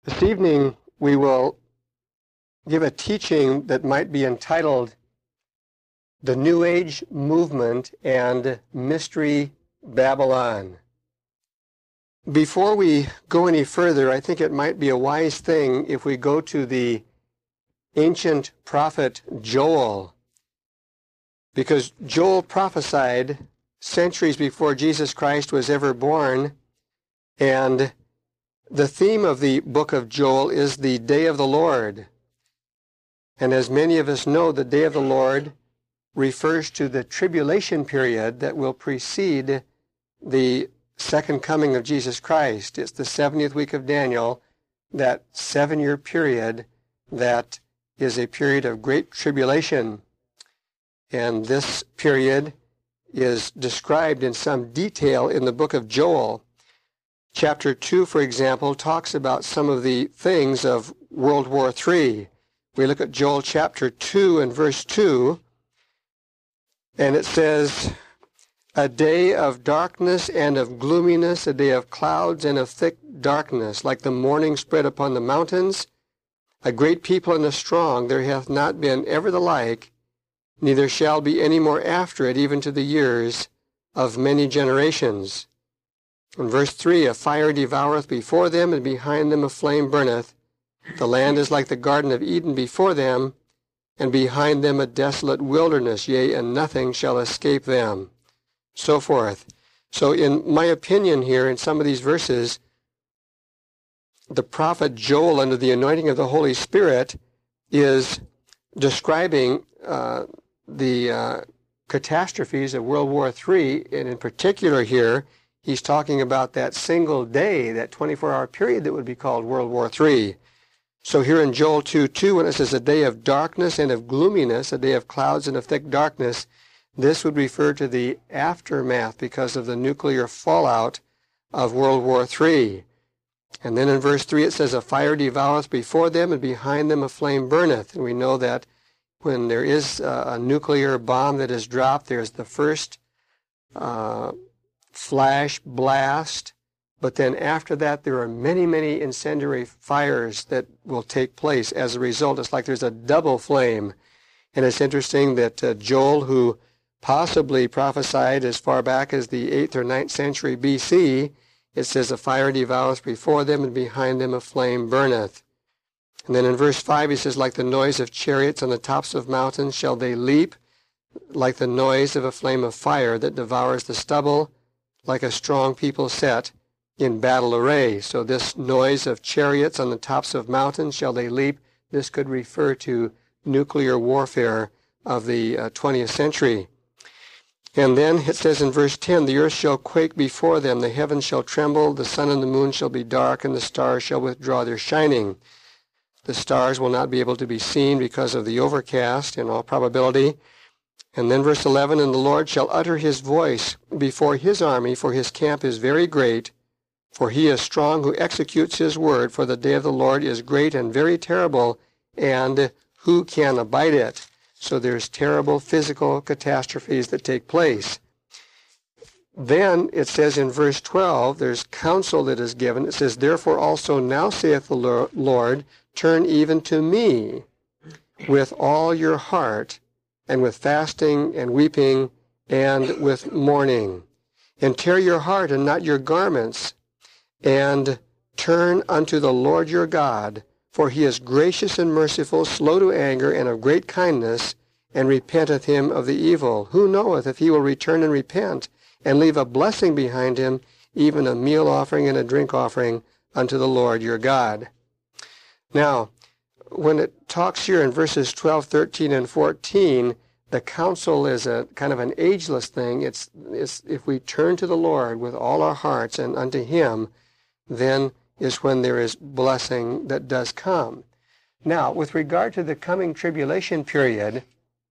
This evening we will give a teaching that might be entitled The New Age Movement and Mystery Babylon. Before we go any further, I think it might be a wise thing if we go to the ancient prophet Joel, because Joel prophesied centuries before Jesus Christ was ever born, and the theme of the book of Joel is the Day of the Lord. And as many of us know, the Day of the Lord refers to the tribulation period that will precede the second coming of Jesus Christ. It's the 70th week of Daniel, that 7-year period that is a period of great tribulation. And this period is described in some detail in the book of Joel. Chapter 2, for example, talks about some of the things of World War III. We look at Joel chapter 2 and verse 2, and it says, "A day of darkness and of gloominess, a day of clouds and of thick darkness, like the morning spread upon the mountains. A great people and a strong, there hath not been ever the like, neither shall be any more after it, even to the years of many generations." In verse 3, "A fire devoureth before them, and behind them a flame burneth. The land is like the Garden of Eden before them, and behind them a desolate wilderness, yea, and nothing shall escape them." So forth. So in my opinion here, in some of these verses, the prophet Joel, under the anointing of the Holy Spirit, is describing the catastrophes of World War III, and in particular here, he's talking about that single day, that 24-hour period that would be called World War III. So here in Joel 2:2, when it says a day of darkness and of gloominess, a day of clouds and of thick darkness, this would refer to the aftermath because of the nuclear fallout of World War III. And then in verse 3 it says, "A fire devoureth before them, and behind them a flame burneth." And we know that when there is a nuclear bomb that is dropped, there's the first flash blast, but then after that there are many, many incendiary fires that will take place as a result. It's like there's a double flame. And it's interesting that Joel, who possibly prophesied as far back as the 8th or 9th century BC, it says, "A fire devoureth before them, and behind them a flame burneth." And then in verse 5 he says, "Like the noise of chariots on the tops of mountains shall they leap, like the noise of a flame of fire that devours the stubble, like a strong people set in battle array." So this noise of chariots on the tops of mountains shall they leap, this could refer to nuclear warfare of the 20th century. And then it says in verse 10, "The earth shall quake before them, the heavens shall tremble, the sun and the moon shall be dark, and the stars shall withdraw their shining." The stars will not be able to be seen because of the overcast in all probability. And then verse 11, "And the Lord shall utter his voice before his army, for his camp is very great, for he is strong who executes his word, for the day of the Lord is great and very terrible, and who can abide it?" So there's terrible physical catastrophes that take place. Then it says in verse 12, there's counsel that is given. It says, "Therefore also now saith the Lord, turn even to me with all your heart, and with fasting and weeping and with mourning. And tear your heart and not your garments, and turn unto the Lord your God, for he is gracious and merciful, slow to anger, and of great kindness, and repenteth him of the evil. Who knoweth if he will return and repent, and leave a blessing behind him, even a meal offering and a drink offering unto the Lord your God." Now, when it talks here in verses 12, 13, and 14, the counsel is a kind of an ageless thing. It's if we turn to the Lord with all our hearts and unto him, then is when there is blessing that does come. Now, with regard to the coming tribulation period,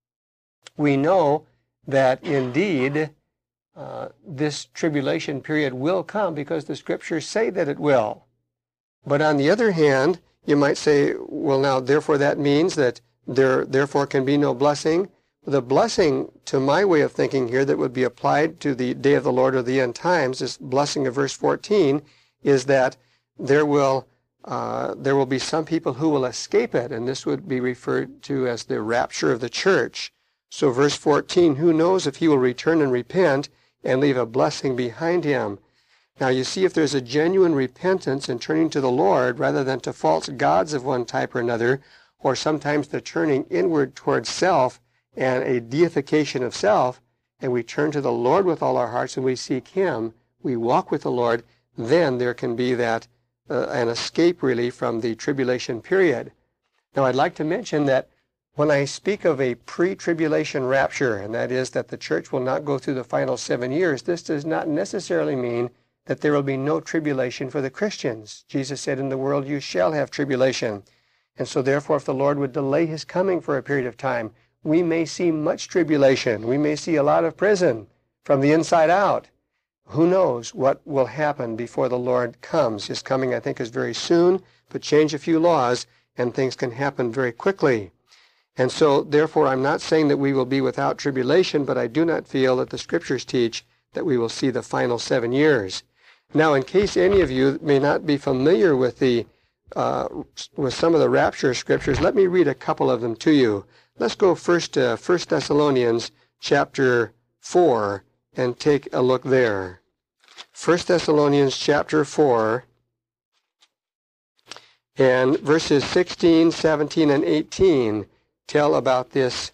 we know that indeed this tribulation period will come because the scriptures say that it will. But on the other hand, you might say, well, now, therefore that means that there therefore can be no blessing. The blessing, to my way of thinking here, that would be applied to the day of the Lord or the end times, this blessing of verse 14, is that there will there will be some people who will escape it, and this would be referred to as the rapture of the church. So verse 14, who knows if he will return and repent and leave a blessing behind him? Now you see, if there's a genuine repentance and turning to the Lord rather than to false gods of one type or another, or sometimes the turning inward towards self and a deification of self, and we turn to the Lord with all our hearts and we seek him, we walk with the Lord, then there can be that an escape really from the tribulation period. Now I'd like to mention that when I speak of a pre-tribulation rapture, and that is that the church will not go through the final 7 years, this does not necessarily mean that there will be no tribulation for the Christians. Jesus said, in the world you shall have tribulation. And so therefore, if the Lord would delay his coming for a period of time, we may see much tribulation. We may see a lot of prison from the inside out. Who knows what will happen before the Lord comes? His coming, I think, is very soon, but change a few laws and things can happen very quickly. And so, therefore, I'm not saying that we will be without tribulation, but I do not feel that the Scriptures teach that we will see the final 7 years. Now, in case any of you may not be familiar with with some of the rapture scriptures, let me read a couple of them to you. Let's go first to 1 Thessalonians chapter 4 and take a look there. 1 Thessalonians chapter 4 and verses 16, 17, and 18 tell about this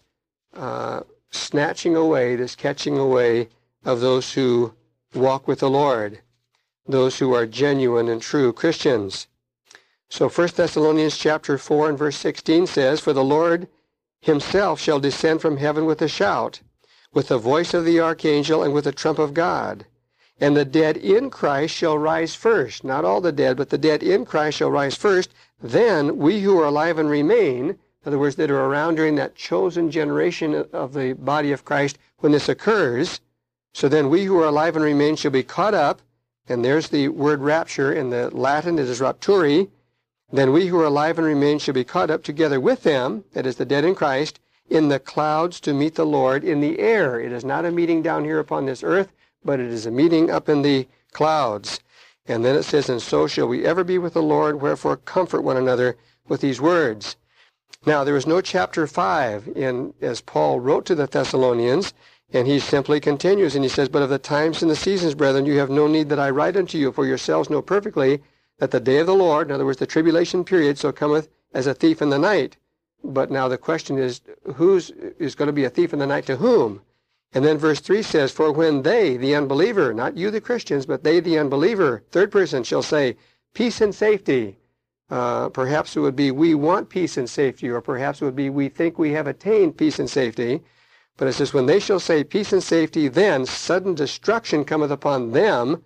snatching away, this catching away of those who walk with the Lord, those who are genuine and true Christians. So 1 Thessalonians chapter 4 and verse 16 says, for the Lord himself shall descend from heaven with a shout, with the voice of the archangel, and with the trump of God. And the dead in Christ shall rise first. Not all the dead, but the dead in Christ shall rise first. Then we who are alive and remain, in other words, that are around during that chosen generation of the body of Christ when this occurs, so then we who are alive and remain shall be caught up, and there's the word rapture. In the Latin it is rapturi. Then we who are alive and remain shall be caught up together with them, that is the dead in Christ, in the clouds to meet the Lord in the air. It is not a meeting down here upon this earth, but it is a meeting up in the clouds. And then it says, and so shall we ever be with the Lord, wherefore comfort one another with these words. Now, there is no chapter 5 as Paul wrote to the Thessalonians, and he simply continues, and he says, but of the times and the seasons, brethren, you have no need that I write unto you, for yourselves know perfectly that the day of the Lord, in other words, the tribulation period, so cometh as a thief in the night. But now the question is, who's is going to be a thief in the night to whom? And then verse 3 says, for when they, the unbeliever, not you the Christians, but they, the unbeliever, third person, shall say, peace and safety. Perhaps it would be, we want peace and safety, or perhaps it would be, we think we have attained peace and safety. But it says, when they shall say peace and safety, then sudden destruction cometh upon them.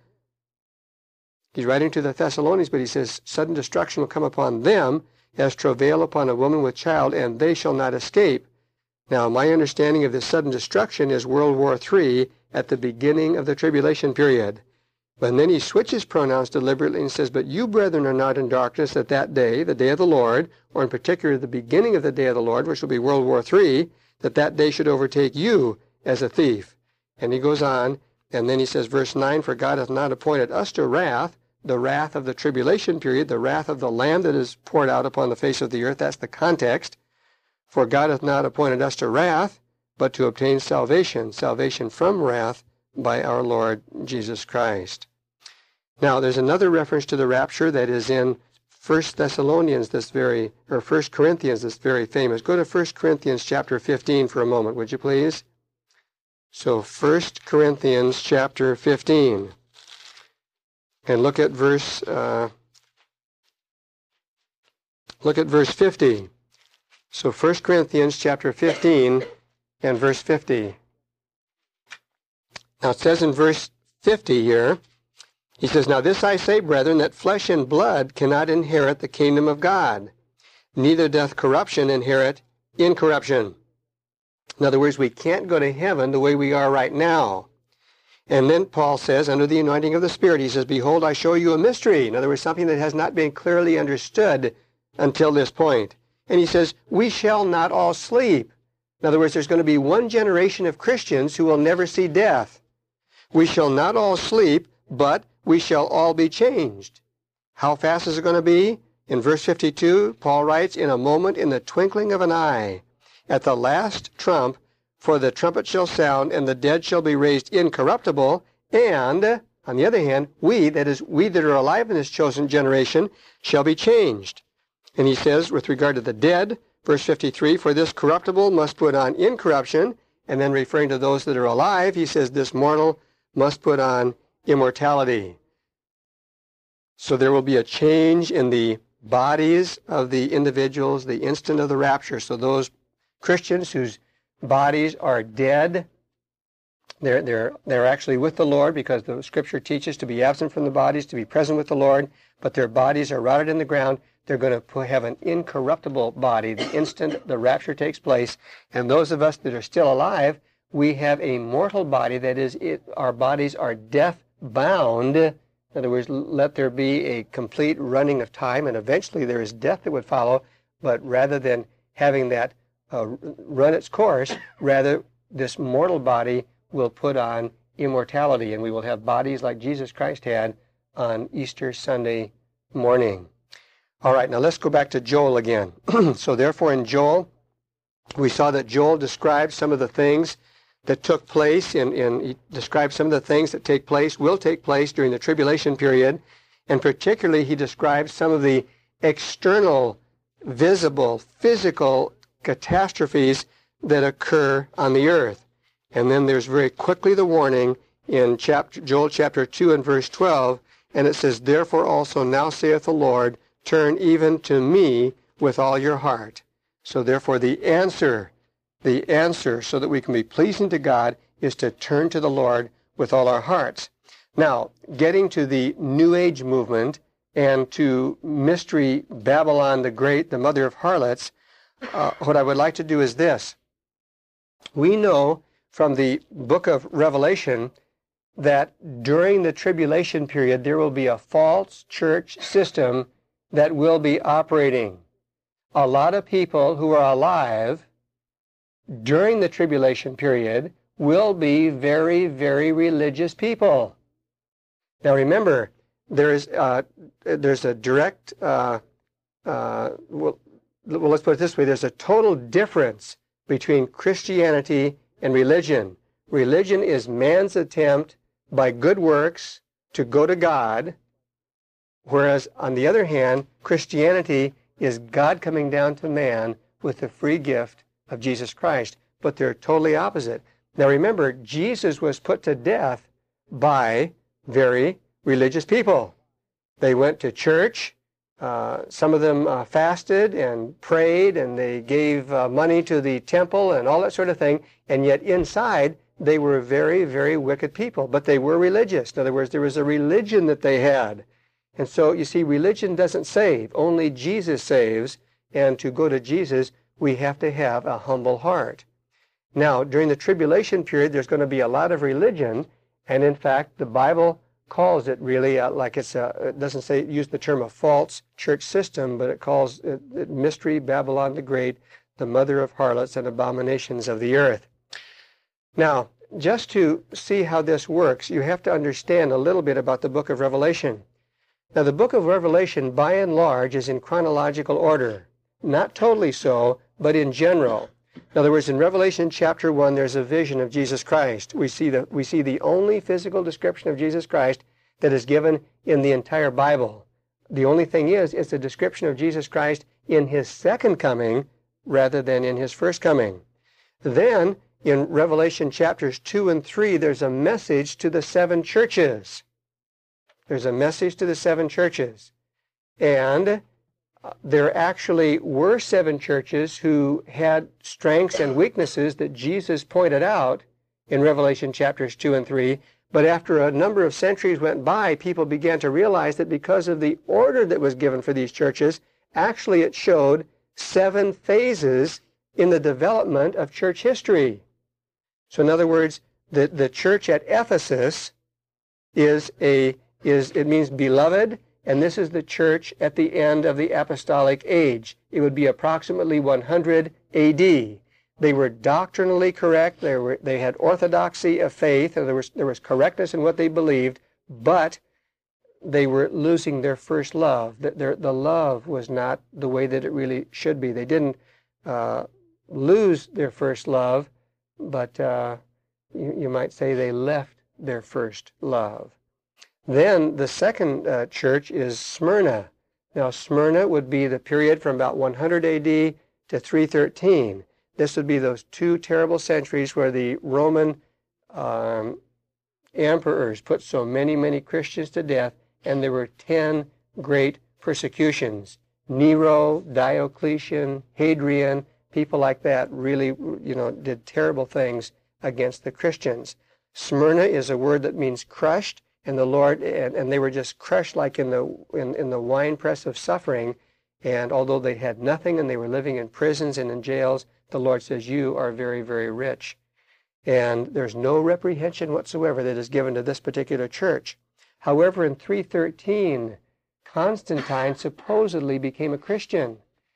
He's writing to the Thessalonians, but he says, sudden destruction will come upon them, as travail upon a woman with child, and they shall not escape. Now, my understanding of this sudden destruction is World War III at the beginning of the tribulation period. But then he switches pronouns deliberately and says, but you, brethren, are not in darkness at that day, the day of the Lord, or in particular the beginning of the day of the Lord, which will be World War III, that day should overtake you as a thief. And he goes on, and then he says, verse 9, for God hath not appointed us to wrath, the wrath of the tribulation period, the wrath of the Lamb that is poured out upon the face of the earth. That's the context. For God hath not appointed us to wrath, but to obtain salvation, salvation from wrath by our Lord Jesus Christ. Now, there's another reference to the rapture that is in 1 Thessalonians, 1 Corinthians, that's very famous. Go to 1 Corinthians chapter 15 for a moment, would you please? So 1 Corinthians chapter 15. And look at verse 50. So 1 Corinthians chapter 15 and verse 50. Now it says in verse 50 here, he says, now this I say, brethren, that flesh and blood cannot inherit the kingdom of God, neither doth corruption inherit incorruption. In other words, we can't go to heaven the way we are right now. And then Paul says, under the anointing of the Spirit, he says, behold, I show you a mystery. In other words, something that has not been clearly understood until this point. And he says, we shall not all sleep. In other words, there's going to be one generation of Christians who will never see death. We shall not all sleep, but we shall all be changed. How fast is it going to be? In verse 52, Paul writes, in a moment, in the twinkling of an eye, at the last trump, for the trumpet shall sound, and the dead shall be raised incorruptible, and, on the other hand, we, that is, we that are alive in this chosen generation, shall be changed. And he says, with regard to the dead, verse 53, for this corruptible must put on incorruption, and then referring to those that are alive, he says, this mortal must put on immortality. So there will be a change in the bodies of the individuals the instant of the rapture. So those Christians whose bodies are dead, they're actually with the Lord, because the Scripture teaches to be absent from the bodies, to be present with the Lord, but their bodies are rotted in the ground. They're going to have an incorruptible body the instant the rapture takes place. And those of us that are still alive, we have a mortal body. That is, our bodies are death-bound. In other words, let there be a complete running of time, and eventually there is death that would follow. But rather than having that run its course, rather this mortal body will put on immortality, and we will have bodies like Jesus Christ had on Easter Sunday morning. All right, now let's go back to Joel again. So therefore in Joel, we saw that Joel described some of the things that took place, he described some of the things that will take place during the tribulation period, and particularly he described some of the external, visible, physical catastrophes that occur on the earth. And then there's very quickly the warning in Joel chapter 2 and verse 12, and it says, therefore also now saith the Lord, turn even to me with all your heart. So therefore the answer so that we can be pleasing to God is to turn to the Lord with all our hearts. Now, getting to the New Age movement and to Mystery Babylon the Great, the mother of harlots, what I would like to do is this. We know from the book of Revelation that during the tribulation period there will be a false church system that will be operating. A lot of people who are alive during the tribulation period will be very, very religious people. Now remember, there's a direct, let's put it this way, there's a total difference between Christianity and religion. Religion is man's attempt by good works to go to God, whereas on the other hand, Christianity is God coming down to man with the free gift of Jesus Christ. But they're totally opposite. Now remember, Jesus was put to death by very religious people. They went to church. Some of them fasted and prayed, and they gave money to the temple and all that sort of thing. And yet inside, they were very, very wicked people. But they were religious. In other words, there was a religion that they had. And so, you see, religion doesn't save. Only Jesus saves. And to go to Jesus, we have to have a humble heart. Now, during the tribulation period, there's going to be a lot of religion. And in fact, the Bible calls it really it doesn't say use the term a false church system, but it calls it Mystery Babylon the Great, the mother of harlots and abominations of the earth. Now, just to see how this works, you have to understand a little bit about the book of Revelation. Now, the book of Revelation, by and large, is in chronological order. Not totally so, but in general. In other words, in Revelation chapter 1, there's a vision of Jesus Christ. We see the only physical description of Jesus Christ that is given in the entire Bible. The only thing is, it's a description of Jesus Christ in his second coming rather than in his first coming. Then, in Revelation chapters 2 and 3, there's a message to the 7 churches. There's a message to the 7 churches. And there actually were 7 churches who had strengths and weaknesses that Jesus pointed out in Revelation chapters 2 and 3. But after a number of centuries went by, people began to realize that because of the order that was given for these churches, actually it showed 7 phases in the development of church history. So in other words, the church at Ephesus it means beloved, and this is the church at the end of the apostolic age. It would be approximately 100 A.D. They were doctrinally correct. They had orthodoxy of faith. There was correctness in what they believed, but they were losing their first love. The love was not the way that it really should be. They didn't lose their first love, but you might say they left their first love. Then the second church is Smyrna. Now Smyrna would be the period from about 100 AD to 313. This would be those two terrible centuries where the Roman emperors put so many Christians to death, and there were 10 great persecutions. Nero, Diocletian, Hadrian, people like that really, did terrible things against the Christians. Smyrna is a word that means crushed, and the Lord, and they were just crushed like in the winepress of suffering. And although they had nothing and they were living in prisons and in jails, the Lord says, you are very, very rich. And there's no reprehension whatsoever that is given to this particular church. However, in 313, Constantine supposedly became a Christian.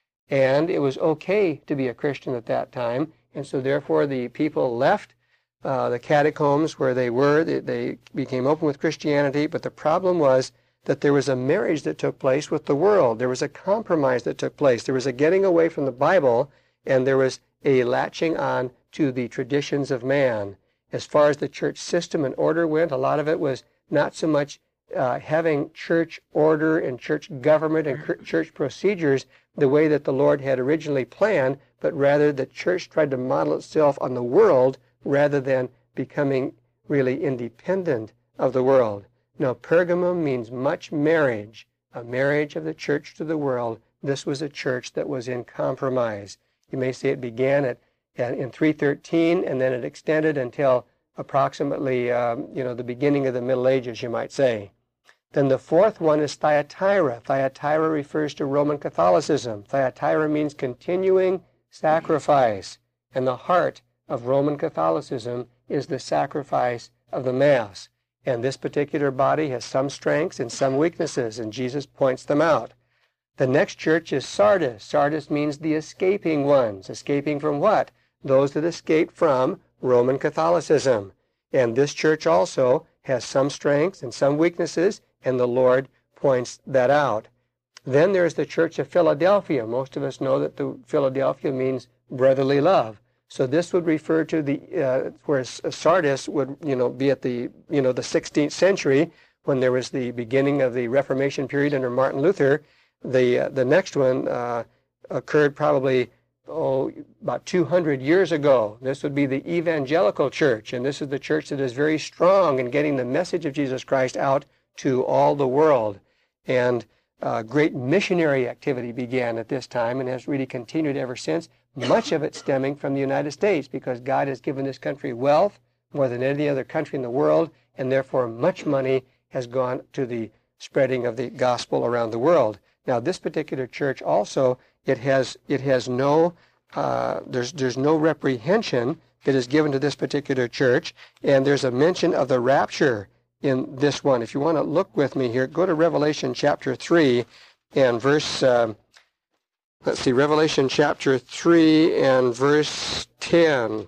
And it was okay to be a Christian at that time. And so therefore the people left the catacombs where they were. They became open with Christianity. But the problem was that there was a marriage that took place with the world. There was a compromise that took place. There was a getting away from the Bible, and there was a latching on to the traditions of man. As far as the church system and order went, a lot of it was not so much having church order and church government and church procedures the way that the Lord had originally planned, but rather the church tried to model itself on the world rather than becoming really independent of the world. Now, Pergamum means much marriage, a marriage of the church to the world. This was a church that was in compromise. You may say it began in 313, and then it extended until approximately, the beginning of the Middle Ages, you might say. Then the fourth one is Thyatira. Thyatira refers to Roman Catholicism. Thyatira means continuing sacrifice, and the heart of Roman Catholicism is the sacrifice of the Mass. And this particular body has some strengths and some weaknesses, and Jesus points them out. The next church is Sardis. Sardis means the escaping ones. Escaping from what? Those that escaped from Roman Catholicism. And this church also has some strengths and some weaknesses, and the Lord points that out. Then there's the Church of Philadelphia. Most of us know that the Philadelphia means brotherly love. So this would refer to the where Sardis would be at the the 16th century, when there was the beginning of the Reformation period under Martin Luther. The next one occurred probably about 200 years ago. This would be the evangelical church, and this is the church that is very strong in getting the message of Jesus Christ out to all the world. And great missionary activity began at this time and has really continued ever since, much of it stemming from the United States, because God has given this country wealth more than any other country in the world, and therefore much money has gone to the spreading of the gospel around the world. Now, this particular church also, it has no there's no reprehension that is given to this particular church, and there's a mention of the rapture in this one. If you want to look with me here, go to Revelation chapter 3 and verse Revelation chapter 3 and verse 10.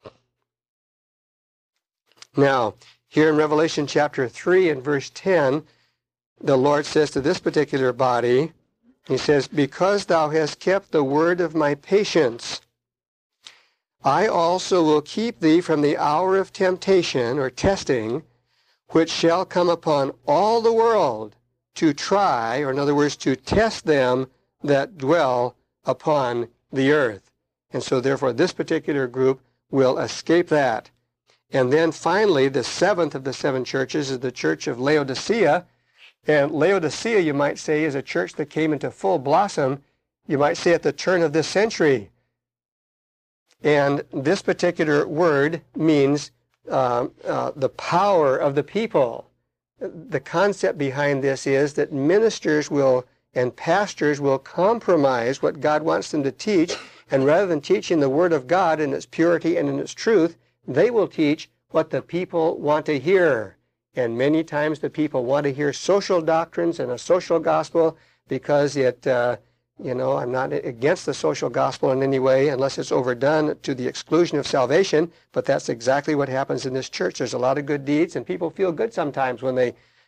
Now, here in Revelation chapter 3 and verse 10, the Lord says to this particular body, he says, because thou hast kept the word of my patience, I also will keep thee from the hour of temptation or testing, which shall come upon all the world to try, or in other words, to test them that dwell upon the earth. And so therefore this particular group will escape that. And then finally, the seventh of the seven churches is the church of Laodicea. And Laodicea, you might say, is a church that came into full blossom, you might say, at the turn of this century. And this particular word means the power of the people. The concept behind this is that ministers and pastors will compromise what God wants them to teach, and rather than teaching the Word of God in its purity and in its truth, they will teach what the people want to hear. And many times the people want to hear social doctrines and a social gospel because I'm not against the social gospel in any way unless it's overdone to the exclusion of salvation, but that's exactly what happens in this church. There's a lot of good deeds, and people feel good sometimes when they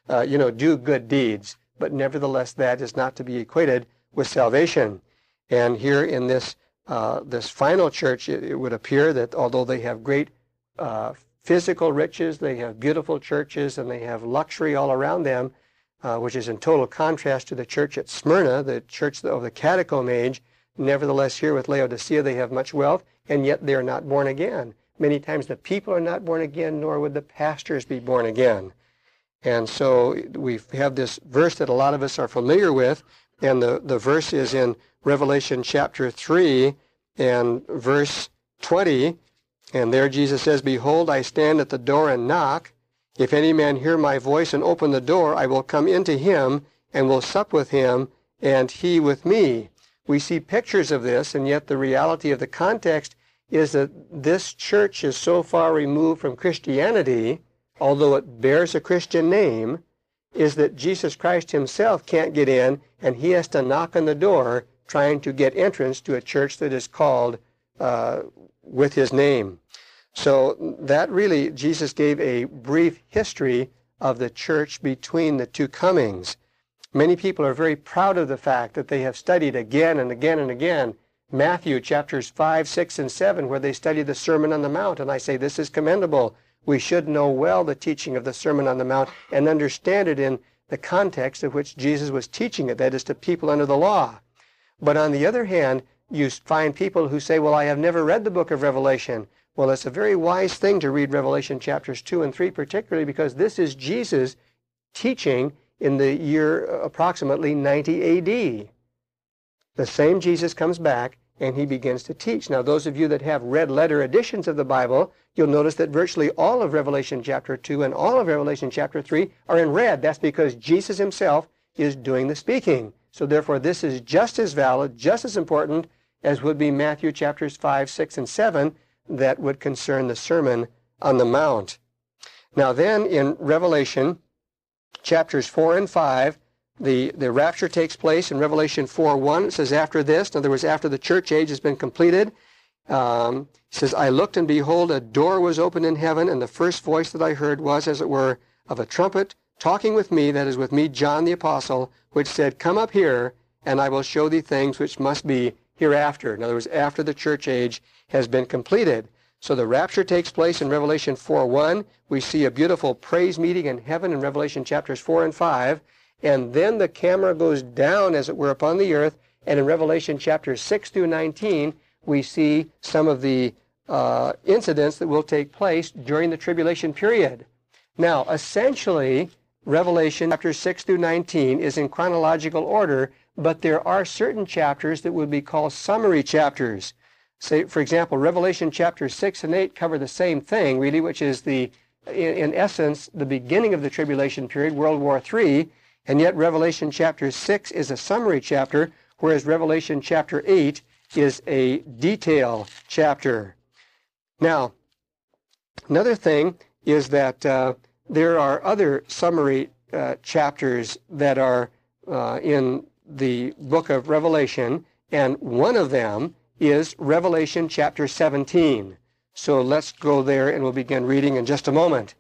do good deeds. But nevertheless, that is not to be equated with salvation. And here in this final church, it would appear that although they have great physical riches, they have beautiful churches, and they have luxury all around them, which is in total contrast to the church at Smyrna, the church of the catacomb age. Nevertheless, here with Laodicea, they have much wealth, and yet they are not born again. Many times the people are not born again, nor would the pastors be born again. And so we have this verse that a lot of us are familiar with, and the verse is in Revelation chapter 3 and verse 20. And there Jesus says, "Behold, I stand at the door and knock. If any man hear my voice and open the door, I will come into him and will sup with him, and he with me." We see pictures of this, and yet the reality of the context is that this church is so far removed from Christianity, although it bears a Christian name, is that Jesus Christ himself can't get in, and he has to knock on the door trying to get entrance to a church that is called with his name. So that really, Jesus gave a brief history of the church between the two comings. Many people are very proud of the fact that they have studied again and again and again Matthew chapters 5, 6, and 7, where they study the Sermon on the Mount, and I say this is commendable. We should know well the teaching of the Sermon on the Mount and understand it in the context of which Jesus was teaching it, that is, to people under the law. But on the other hand, you find people who say, well, I have never read the book of Revelation. Well, it's a very wise thing to read Revelation chapters 2 and 3, particularly because this is Jesus teaching in the year approximately 90 A.D. The same Jesus comes back and he begins to teach. Now, those of you that have red letter editions of the Bible, you'll notice that virtually all of Revelation chapter 2 and all of Revelation chapter 3 are in red. That's because Jesus himself is doing the speaking. So therefore, this is just as valid, just as important as would be Matthew chapters 5, 6, and 7 that would concern the Sermon on the Mount. Now then, in Revelation chapters 4 and 5, the rapture takes place in Revelation 4:1. It says, after this, in other words, after the church age has been completed, it says, I looked, and behold, a door was opened in heaven, and the first voice that I heard was, as it were, of a trumpet, talking with me, that is with me, John the Apostle, which said, come up here, and I will show thee things which must be hereafter. In other words, after the church age has been completed. So the rapture takes place in Revelation 4:1. We see a beautiful praise meeting in heaven in Revelation chapters 4 and 5. And then the camera goes down, as it were, upon the earth. And in Revelation chapters 6 through 19, we see some of the incidents that will take place during the tribulation period. Now, essentially, Revelation chapters 6 through 19 is in chronological order, but there are certain chapters that would be called summary chapters. Say, for example, Revelation chapters 6 and 8 cover the same thing, really, which is in essence, the beginning of the tribulation period, World War III, and yet Revelation chapter 6 is a summary chapter, whereas Revelation chapter 8 is a detail chapter. Now, another thing is that there are other summary chapters that are in the book of Revelation, and one of them is Revelation chapter 17. So let's go there and we'll begin reading in just a moment.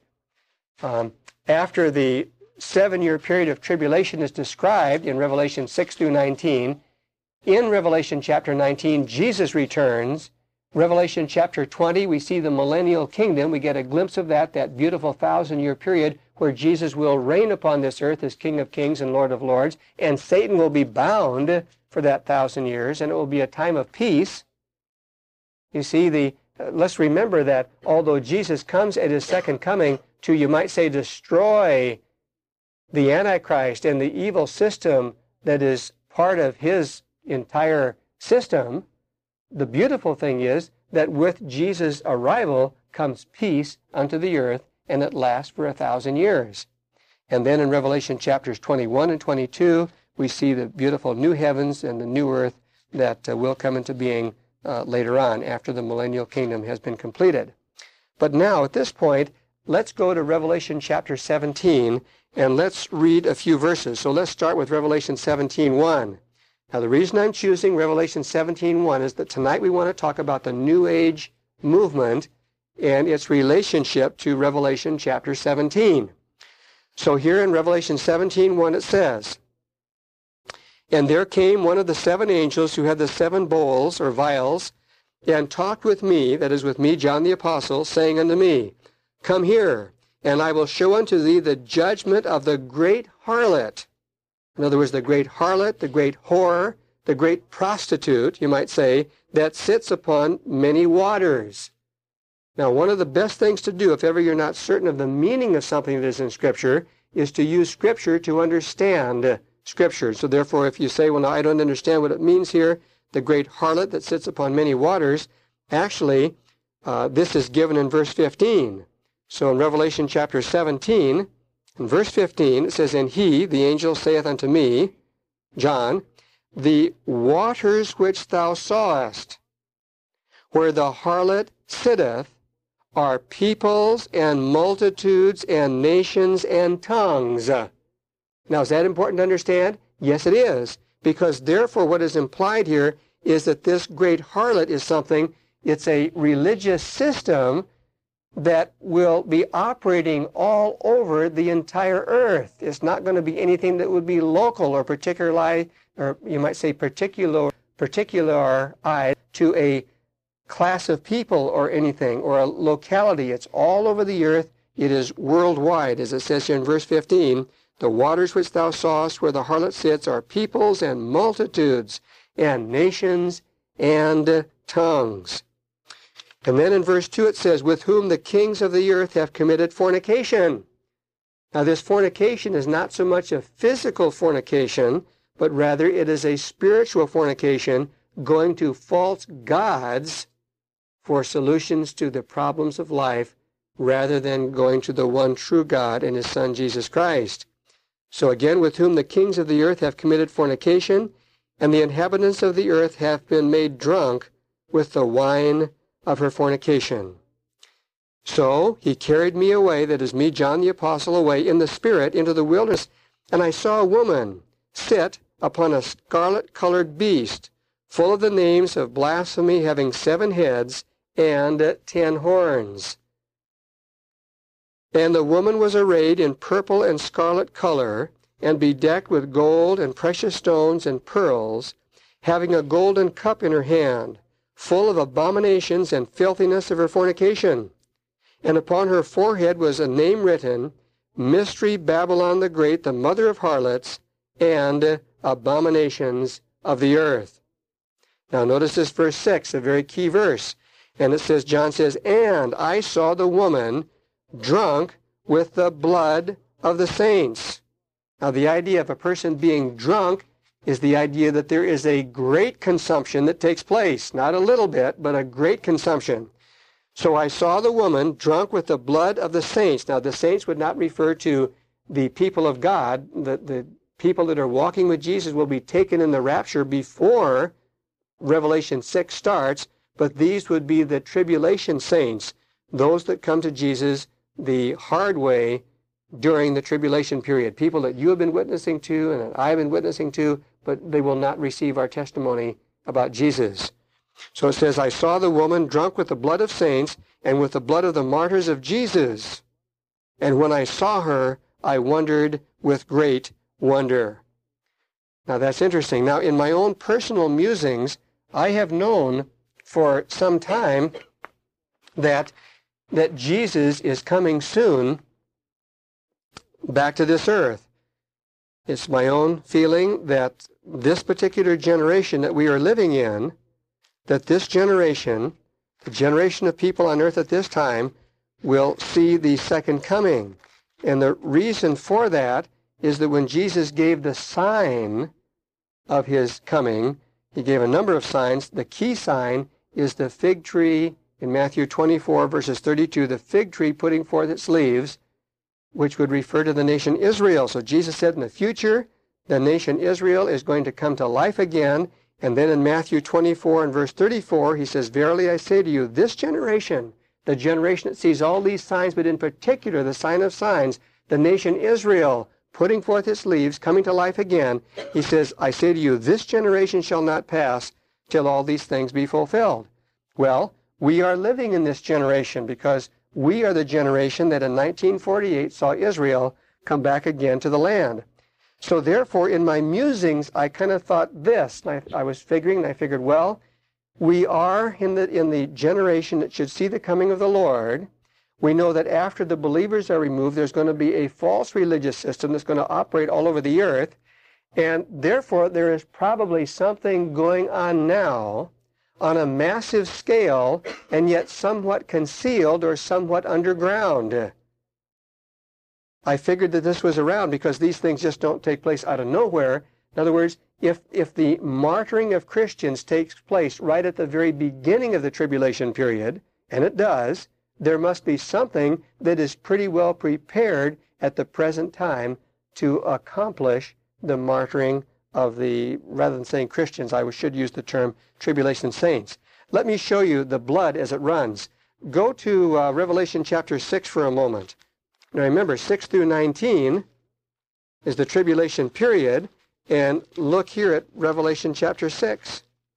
After the 7-year period of tribulation is described in Revelation 6 through 19, in Revelation chapter 19, Jesus returns. Revelation chapter 20, we see the millennial kingdom. We get a glimpse of that beautiful 1,000-year period where Jesus will reign upon this earth as King of Kings and Lord of Lords, and Satan will be bound for that 1,000 years, and it will be a time of peace. You see, let's remember that although Jesus comes at his second coming to, you might say, destroy the Antichrist and the evil system that is part of his entire system, the beautiful thing is that with Jesus' arrival comes peace unto the earth, and it lasts for 1,000 years. And then in Revelation chapters 21 and 22, we see the beautiful new heavens and the new earth that will come into being later on after the millennial kingdom has been completed. But now, at this point, let's go to Revelation chapter 17, and let's read a few verses. So let's start with Revelation 17:1. Now, the reason I'm choosing Revelation 17:1 is that tonight we want to talk about the New Age movement and its relationship to Revelation chapter 17. So here in Revelation 17:1 it says, "And there came one of the 7 angels who had the 7 bowls or vials, and talked with me," that is with me, John the Apostle, "saying unto me, Come here, and I will show unto thee the judgment of the great harlot." In other words, the great harlot, the great whore, the great prostitute, you might say, that sits upon many waters. Now, one of the best things to do, if ever you're not certain of the meaning of something that is in Scripture, is to use Scripture to understand Scripture. So therefore, if you say, well, no, I don't understand what it means here, the great harlot that sits upon many waters, actually, this is given in verse 15. So in Revelation chapter 17, in verse 15, it says, "And he, the angel, saith unto me," John, "the waters which thou sawest, where the harlot sitteth, are peoples and multitudes and nations and tongues." Now, is that important to understand? Yes, it is. Because therefore what is implied here is that this great harlot is something, it's a religious system that will be operating all over the entire earth. It's not going to be anything that would be local or particularly, or you might say particularized to a class of people or anything, or a locality. It's all over the earth. It is worldwide, as it says here in verse 15. "The waters which thou sawest where the harlot sits are peoples and multitudes and nations and tongues." And then in verse 2 it says, "With whom the kings of the earth have committed fornication." Now this fornication is not so much a physical fornication, but rather it is a spiritual fornication, going to false gods for solutions to the problems of life, rather than going to the one true God and His Son Jesus Christ. So again, "With whom the kings of the earth have committed fornication, and the inhabitants of the earth have been made drunk with the wine of her fornication. So he carried me away," that is me, John the Apostle, "away in the Spirit into the wilderness, and I saw a woman sit upon a scarlet-colored beast, full of the names of blasphemy, having 7 heads and 10 horns. And the woman was arrayed in purple and scarlet color, and bedecked with gold and precious stones and pearls, having a golden cup in her hand, full of abominations and filthiness of her fornication. And upon her forehead was a name written, Mystery Babylon the Great, the mother of harlots, and abominations of the earth." Now notice this verse 6, a very key verse. And it says, John says, "And I saw the woman drunk with the blood of the saints." Now the idea of a person being drunk is the idea that there is a great consumption that takes place. Not a little bit, but a great consumption. "So I saw the woman drunk with the blood of the saints." Now the saints would not refer to the people of God. The people that are walking with Jesus will be taken in the rapture before Revelation 6 starts, but these would be the tribulation saints, those that come to Jesus the hard way during the tribulation period, people that you have been witnessing to and that I have been witnessing to, but they will not receive our testimony about Jesus. So it says, "I saw the woman drunk with the blood of saints and with the blood of the martyrs of Jesus. And when I saw her, I wondered with great wonder." Now that's interesting. Now in my own personal musings, I have known for some time that Jesus is coming soon back to this earth. It's my own feeling that this particular generation that we are living in, that this generation, the generation of people on earth at this time, will see the second coming. And the reason for that is that when Jesus gave the sign of His coming, He gave a number of signs. The key sign is the fig tree in Matthew 24, verses 32, the fig tree putting forth its leaves, which would refer to the nation Israel. So Jesus said in the future, the nation Israel is going to come to life again. And then in Matthew 24 and verse 34, He says, "Verily I say to you, this generation, the generation that sees all these signs, but in particular the sign of signs, the nation Israel putting forth its leaves, coming to life again," He says, "I say to you, this generation shall not pass till all these things be fulfilled." Well, we are living in this generation because we are the generation that in 1948 saw Israel come back again to the land. So therefore, in my musings, I kind of thought this. I was figuring, and I figured, well, we are in the generation that should see the coming of the Lord. We know that after the believers are removed, there's going to be a false religious system that's going to operate all over the earth. And therefore, there is probably something going on now on a massive scale, and yet somewhat concealed or somewhat underground. I figured that this was around because these things just don't take place out of nowhere. In other words, if the martyring of Christians takes place right at the very beginning of the tribulation period, and it does, there must be something that is pretty well prepared at the present time to accomplish the martyring of the, rather than saying Christians, I should use the term tribulation saints. Let me show you the blood as it runs. Go to Revelation chapter 6 for a moment. Now remember, 6 through 19 is the tribulation period, and look here at Revelation chapter 6.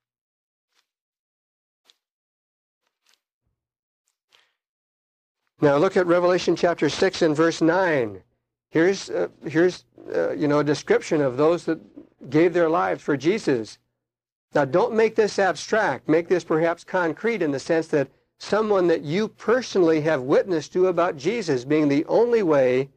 Now look at Revelation chapter 6 and verse 9. Here's a description of those that gave their lives for Jesus. Now don't make this abstract. Make this perhaps concrete in the sense that someone that you personally have witnessed to about Jesus being the only way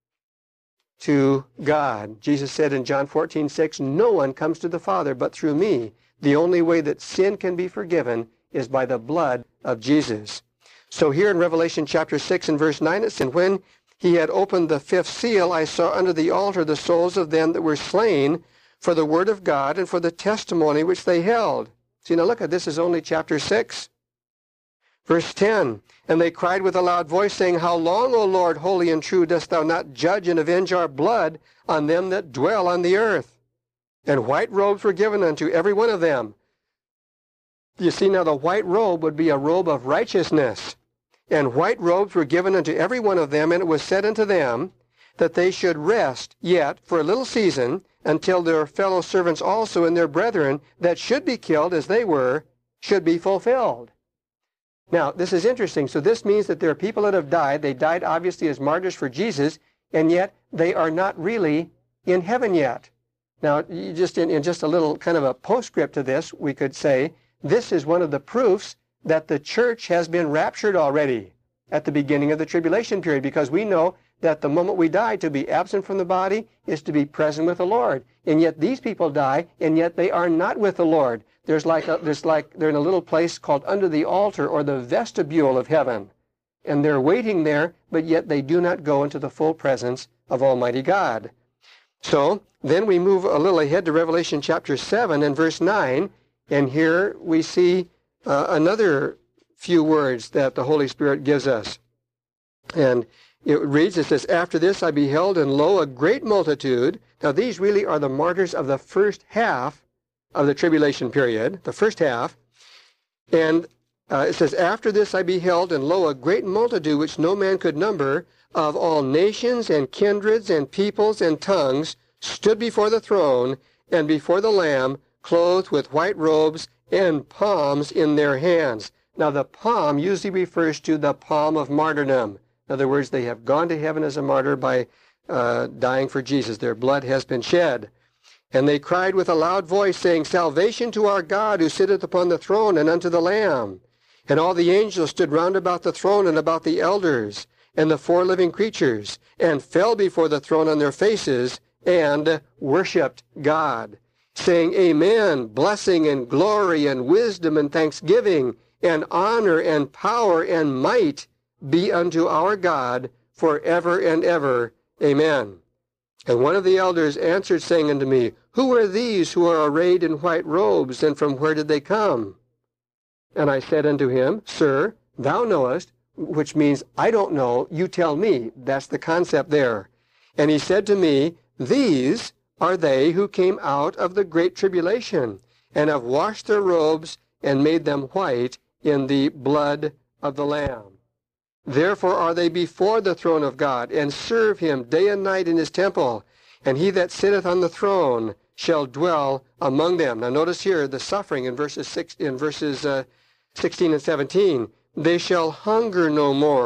to God. Jesus said in John 14:6, no one comes to the Father but through me. The only way that sin can be forgiven is by the blood of Jesus. So here in Revelation chapter 6 and verse 9 it says, when he had opened the fifth seal, I saw under the altar the souls of them that were slain for the word of God and for the testimony which they held. See, now look at this is only chapter 6. Verse 10, and they cried with a loud voice, saying, how long, O Lord, holy and true, dost thou not judge and avenge our blood on them that dwell on the earth? And white robes were given unto every one of them. You see, now the white robe would be a robe of righteousness. And white robes were given unto every one of them, and it was said unto them that they should rest yet for a little season until their fellow servants also and their brethren that should be killed as they were should be fulfilled. Now, this is interesting. So this means that there are people that have died. They died obviously as martyrs for Jesus, and yet they are not really in heaven yet. Now, just in just a little kind of a postscript to this, we could say this is one of the proofs that the church has been raptured already at the beginning of the tribulation period, because we know that the moment we die, to be absent from the body is to be present with the Lord. And yet these people die, and yet they are not with the Lord. They're in a little place called under the altar, or the vestibule of heaven. And they're waiting there, but yet they do not go into the full presence of Almighty God. So then we move a little ahead to Revelation chapter 7 and verse 9, and here we see another few words that the Holy Spirit gives us. And it reads, it says, after this I beheld, and lo, a great multitude. Now these really are the martyrs of the first half of the tribulation period, the first half. And it says, after this I beheld, and lo, a great multitude which no man could number, of all nations and kindreds and peoples and tongues, stood before the throne and before the Lamb, clothed with white robes and palms in their hands. Now the palm usually refers to the palm of martyrdom. In other words, they have gone to heaven as a martyr by dying for Jesus. Their blood has been shed. And they cried with a loud voice, saying, salvation to our God who sitteth upon the throne and unto the Lamb. And all the angels stood round about the throne and about the elders and the four living creatures, and fell before the throne on their faces, and worshipped God, saying, amen, blessing and glory and wisdom and thanksgiving and honor and power and might be unto our God forever and ever. Amen. And one of the elders answered, saying unto me, who are these who are arrayed in white robes, and from where did they come? And I said unto him, sir, thou knowest, which means I don't know, you tell me. That's the concept there. And he said to me, these are they who came out of the great tribulation, and have washed their robes and made them white in the blood of the Lamb. Therefore are they before the throne of God, and serve him day and night in his temple. And he that sitteth on the throne shall dwell among them. Now notice here the suffering in verses 16 and 17. They shall hunger no more,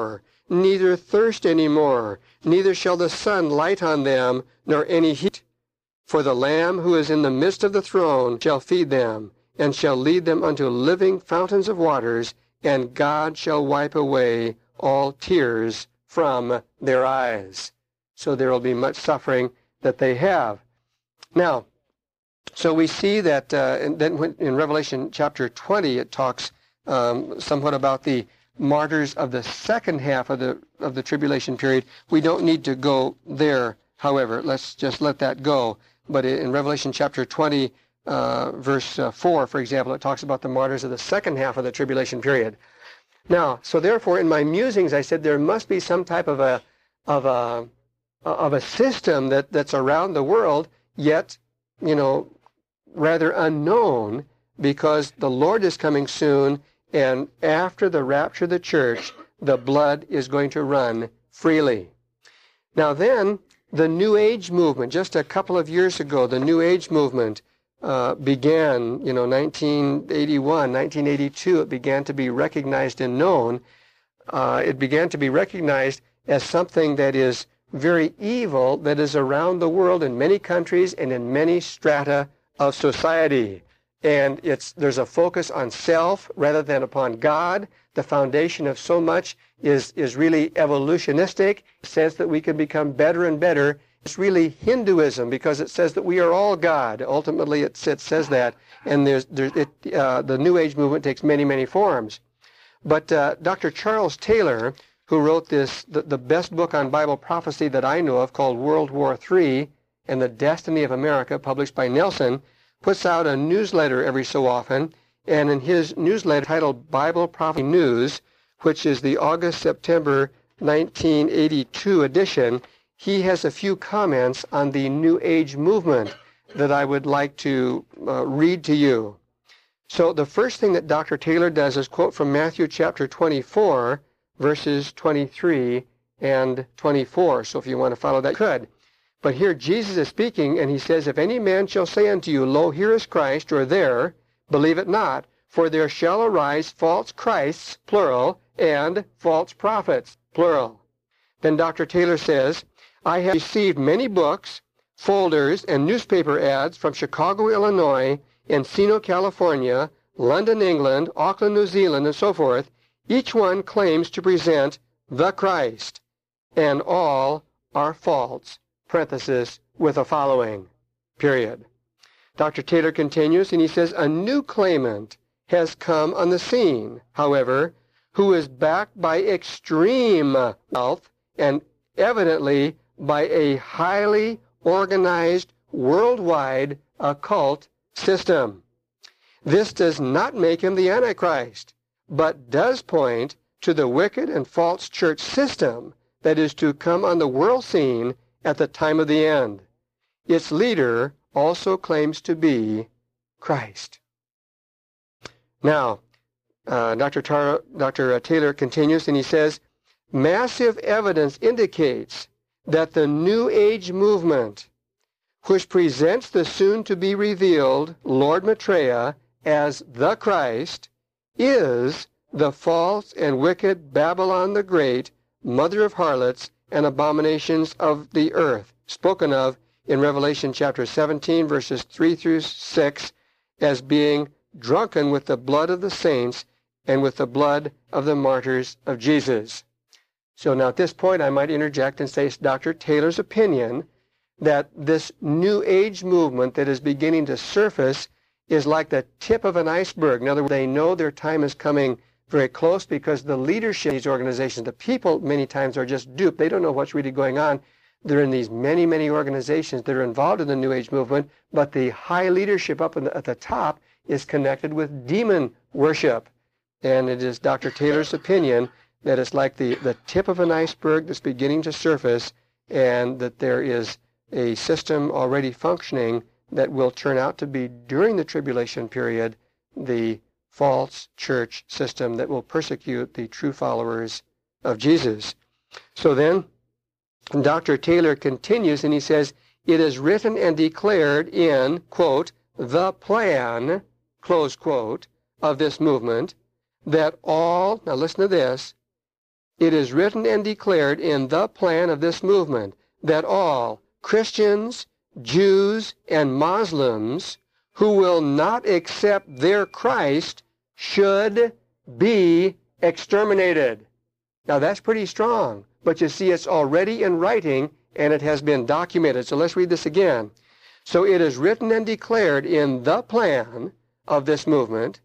neither thirst any more, neither shall the sun light on them, nor any heat. For the Lamb who is in the midst of the throne shall feed them, and shall lead them unto living fountains of waters, and God shall wipe away all tears from their eyes. So there will be much suffering that they have. Now, so we see that and then in Revelation chapter 20, it talks somewhat about the martyrs of the second half of the tribulation period. We don't need to go there, however. Let's just let that go. But in Revelation chapter 20, verse 4, for example, it talks about the martyrs of the second half of the tribulation period. Now, so therefore, in my musings, I said there must be some type of a system that's around the world, yet, rather unknown, because the Lord is coming soon, and after the rapture of the church, the blood is going to run freely. Now then, the New Age movement, just a couple of years ago, the New Age movement began, 1981, 1982, it began to be recognized and known. It began to be recognized as something that is very evil, that is around the world in many countries and in many strata of society. And there's a focus on self rather than upon God. The foundation of so much is really evolutionistic. It says that we can become better and better. It's really Hinduism because it says that we are all God. Ultimately, it says that. And the New Age movement takes many, many forms. But Dr. Charles Taylor, who wrote the best book on Bible prophecy that I know of, called World War III and the Destiny of America, published by Nelson, puts out a newsletter every so often, and in his newsletter titled Bible Prophecy News, which is the August-September 1982 edition, he has a few comments on the New Age movement that I would like to read to you. So the first thing that Dr. Taylor does is quote from Matthew chapter 24, verses 23 and 24. So if you want to follow that, you could. But here Jesus is speaking, and he says, If any man shall say unto you, Lo, here is Christ, or there, believe it not, for there shall arise false Christs, plural, and false prophets, plural. Then Dr. Taylor says, I have received many books, folders, and newspaper ads from Chicago, Illinois, Encino, California, London, England, Auckland, New Zealand, and so forth. Each one claims to present the Christ, and all are false. Parenthesis, with a following, period. Dr. Taylor continues, and he says, a new claimant has come on the scene, however, who is backed by extreme wealth and evidently by a highly organized worldwide occult system. This does not make him the Antichrist, but does point to the wicked and false church system that is to come on the world scene at the time of the end. Its leader also claims to be Christ. Now, Dr. Taylor continues, and he says, massive evidence indicates that the New Age movement, which presents the soon-to-be revealed Lord Maitreya as the Christ, is the false and wicked Babylon the Great, mother of harlots and abominations of the earth, spoken of in Revelation chapter 17, verses 3 through 6, as being drunken with the blood of the saints and with the blood of the martyrs of Jesus. So now at this point I might interject and say it's Dr. Taylor's opinion that this New Age movement that is beginning to surface is like the tip of an iceberg. In other words, they know their time is coming very close because the leadership of these organizations, the people many times are just duped. They don't know what's really going on. They're in these many, many organizations that are involved in the New Age movement, but the high leadership up at the top is connected with demon worship. And it is Dr. Taylor's opinion that it's like the tip of an iceberg that's beginning to surface, and that there is a system already functioning that will turn out to be, during the tribulation period, the false church system that will persecute the true followers of Jesus. So then, Dr. Taylor continues, and he says, it is written and declared in, quote, the plan, close quote, of this movement, that all, now listen to this, it is written and declared in the plan of this movement that all Christians, Jews, and Muslims who will not accept their Christ should be exterminated. Now that's pretty strong, but you see it's already in writing and it has been documented. So let's read this again. So it is written and declared in the plan of this movement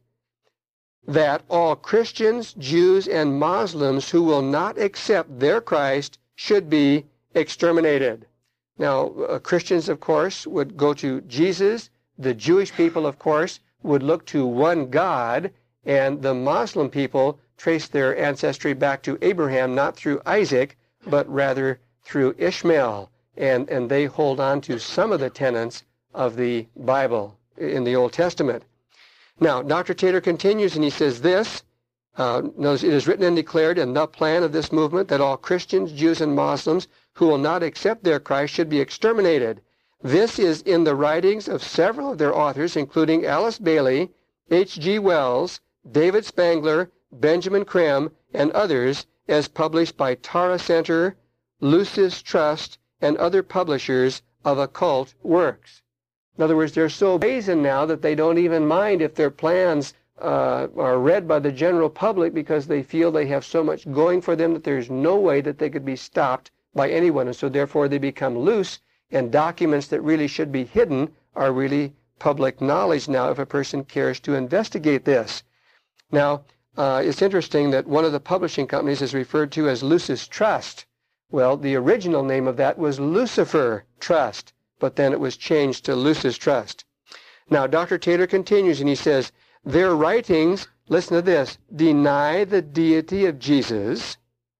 that all Christians, Jews, and Muslims who will not accept their Christ should be exterminated. Now, Christians, of course, would go to Jesus. The Jewish people, of course, would look to one God, and the Muslim people trace their ancestry back to Abraham, not through Isaac, but rather through Ishmael, and they hold on to some of the tenets of the Bible in the Old Testament. Now, Dr. Taylor continues, and he says this, notice, it is written and declared in the plan of this movement that all Christians, Jews, and Muslims who will not accept their Christ should be exterminated. This is in the writings of several of their authors, including Alice Bailey, H.G. Wells, David Spangler, Benjamin Creme, and others, as published by Tara Center, Lucis Trust, and other publishers of occult works. In other words, they're so brazen now that they don't even mind if their plans are read by the general public because they feel they have so much going for them that there's no way that they could be stopped by anyone. And so therefore they become loose, and documents that really should be hidden are really public knowledge now if a person cares to investigate this. Now, it's interesting that one of the publishing companies is referred to as Lucis Trust. Well, the original name of that was Lucifer Trust, but then it was changed to Lucis Trust. Now, Dr. Taylor continues, and he says, their writings, listen to this, deny the deity of Jesus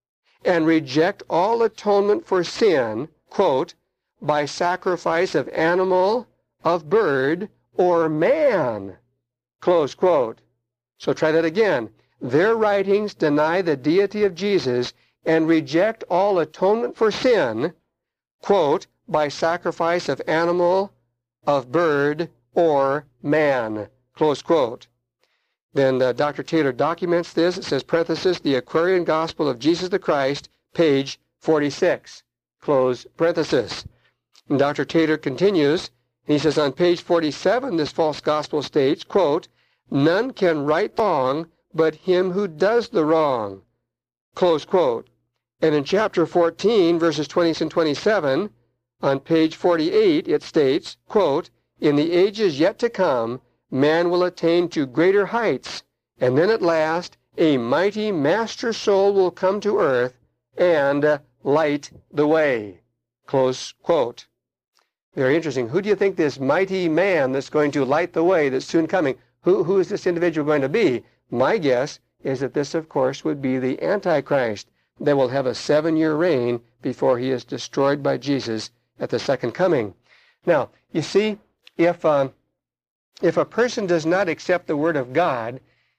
and reject all atonement for sin, quote, by sacrifice of animal, of bird, or man, close quote. So try that again. Their writings deny the deity of Jesus and reject all atonement for sin, quote, by sacrifice of animal, of bird, or man, close quote. Then Dr. Taylor documents this. It says, parenthesis, the Aquarian Gospel of Jesus the Christ, page 46, close parenthesis. And Dr. Taylor continues, and he says, on page 47, this false gospel states, quote, none can right wrong but him who does the wrong, close quote. And in chapter 14, verses 20 and 27, on page 48, it states, quote, in the ages yet to come, man will attain to greater heights, and then at last a mighty master soul will come to earth and light the way, close quote. Very interesting. Who do you think this mighty man that's going to light the way that's soon coming, who is this individual going to be? My guess is that this, of course, would be the Antichrist that will have a 7-year reign before he is destroyed by Jesus at the second coming. Now, you see, if a person does not accept the Word of God,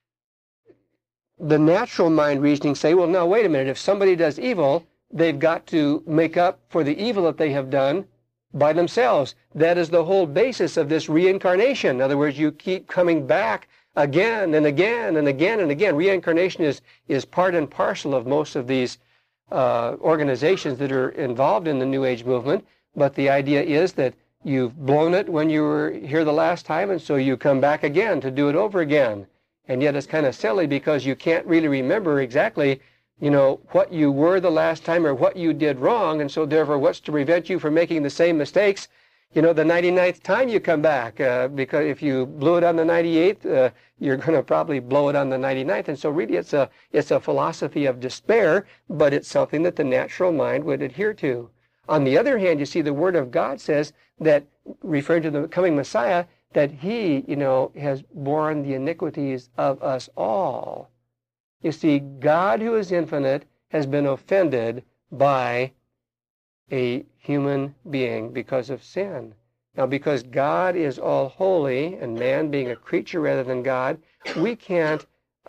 the natural mind reasoning say, well, no, wait a minute. If somebody does evil, they've got to make up for the evil that they have done by themselves. That is the whole basis of this reincarnation. In other words, you keep coming back again and again and again and again. Reincarnation is part and parcel of most of these organizations that are involved in the New Age movement. But the idea is that you've blown it when you were here the last time, and so you come back again to do it over again. And yet it's kind of silly because you can't really remember exactly, what you were the last time or what you did wrong, and so therefore what's to prevent you from making the same mistakes, the 99th time you come back, because if you blew it on the 98th, you're going to probably blow it on the 99th. And so really it's a philosophy of despair, but it's something that the natural mind would adhere to. On the other hand, you see the Word of God says that, referring to the coming Messiah, that he, has borne the iniquities of us all. You see, God, who is infinite, has been offended by a human being because of sin. Now, because God is all holy, and man being a creature rather than God, we can't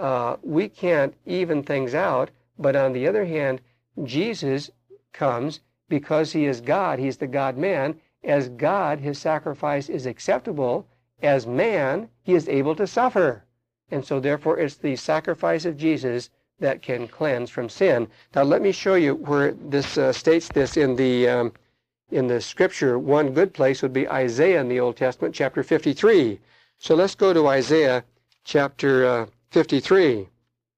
even things out. But on the other hand, Jesus comes because he is God. He's the God-man. As God, his sacrifice is acceptable. As man, he is able to suffer. And so therefore it's the sacrifice of Jesus that can cleanse from sin. Now let me show you where this states this in the Scripture. One good place would be Isaiah in the Old Testament, chapter 53. So let's go to Isaiah chapter 53.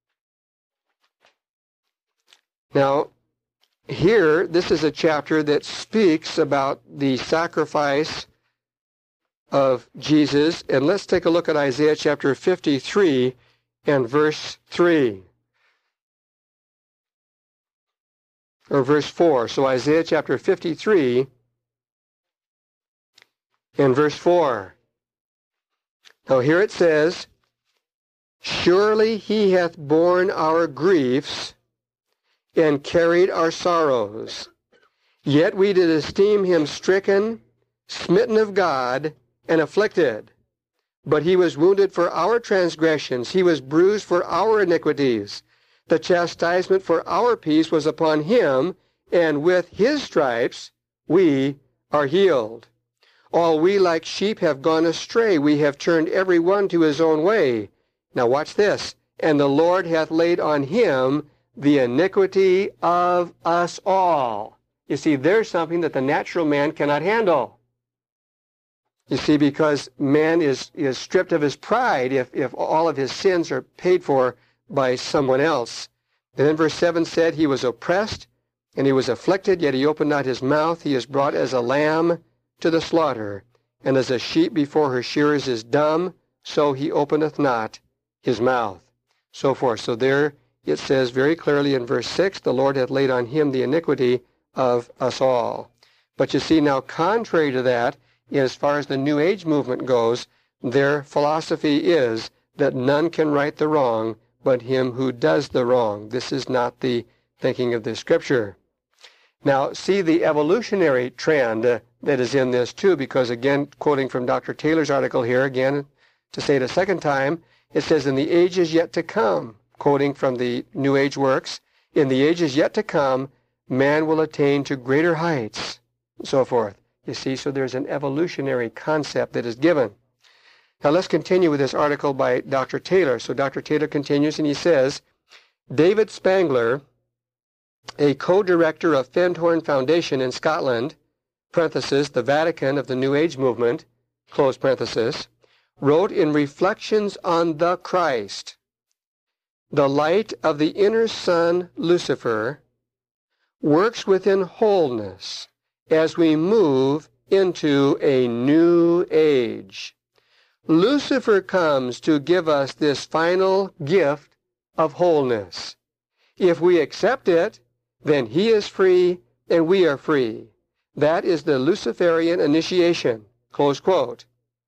Now, here, this is a chapter that speaks about the sacrifice of Jesus. And let's take a look at Isaiah chapter 53 and verse 3. Or verse 4. So Isaiah chapter 53 and verse 4. Now here it says, "Surely he hath borne our griefs and carried our sorrows. Yet we did esteem him stricken, smitten of God, and afflicted. But he was wounded for our transgressions, he was bruised for our iniquities. The chastisement for our peace was upon him, and with his stripes we are healed. All we like sheep have gone astray, we have turned every one to his own way." Now watch this. "And the Lord hath laid on him the iniquity of us all." You see, there's something that the natural man cannot handle. You see, because man is stripped of his pride if all of his sins are paid for by someone else. And then verse 7 said, "He was oppressed, and he was afflicted, yet he opened not his mouth. He is brought as a lamb to the slaughter, and as a sheep before her shearers is dumb, so he openeth not his mouth." So forth. So there it says very clearly in verse 6, "The Lord hath laid on him the iniquity of us all." But you see, now contrary to that, as far as the New Age movement goes, their philosophy is that none can right the wrong but him who does the wrong. This is not the thinking of the Scripture. Now, see the evolutionary trend that is in this too, because again, quoting from Dr. Taylor's article here, again, to say it a second time, it says, "In the ages yet to come," quoting from the New Age works, "in the ages yet to come, man will attain to greater heights," and so forth. You see, so there's an evolutionary concept that is given. Now let's continue with this article by Dr. Taylor. So Dr. Taylor continues and he says, "David Spangler, a co-director of Findhorn Foundation in Scotland, parenthesis, the Vatican of the New Age movement, close parenthesis, wrote in Reflections on the Christ, the light of the inner sun, Lucifer, works within wholeness as we move into a new age. Lucifer comes to give us this final gift of wholeness. If we accept it, then he is free and we are free. That is the Luciferian initiation," close quote.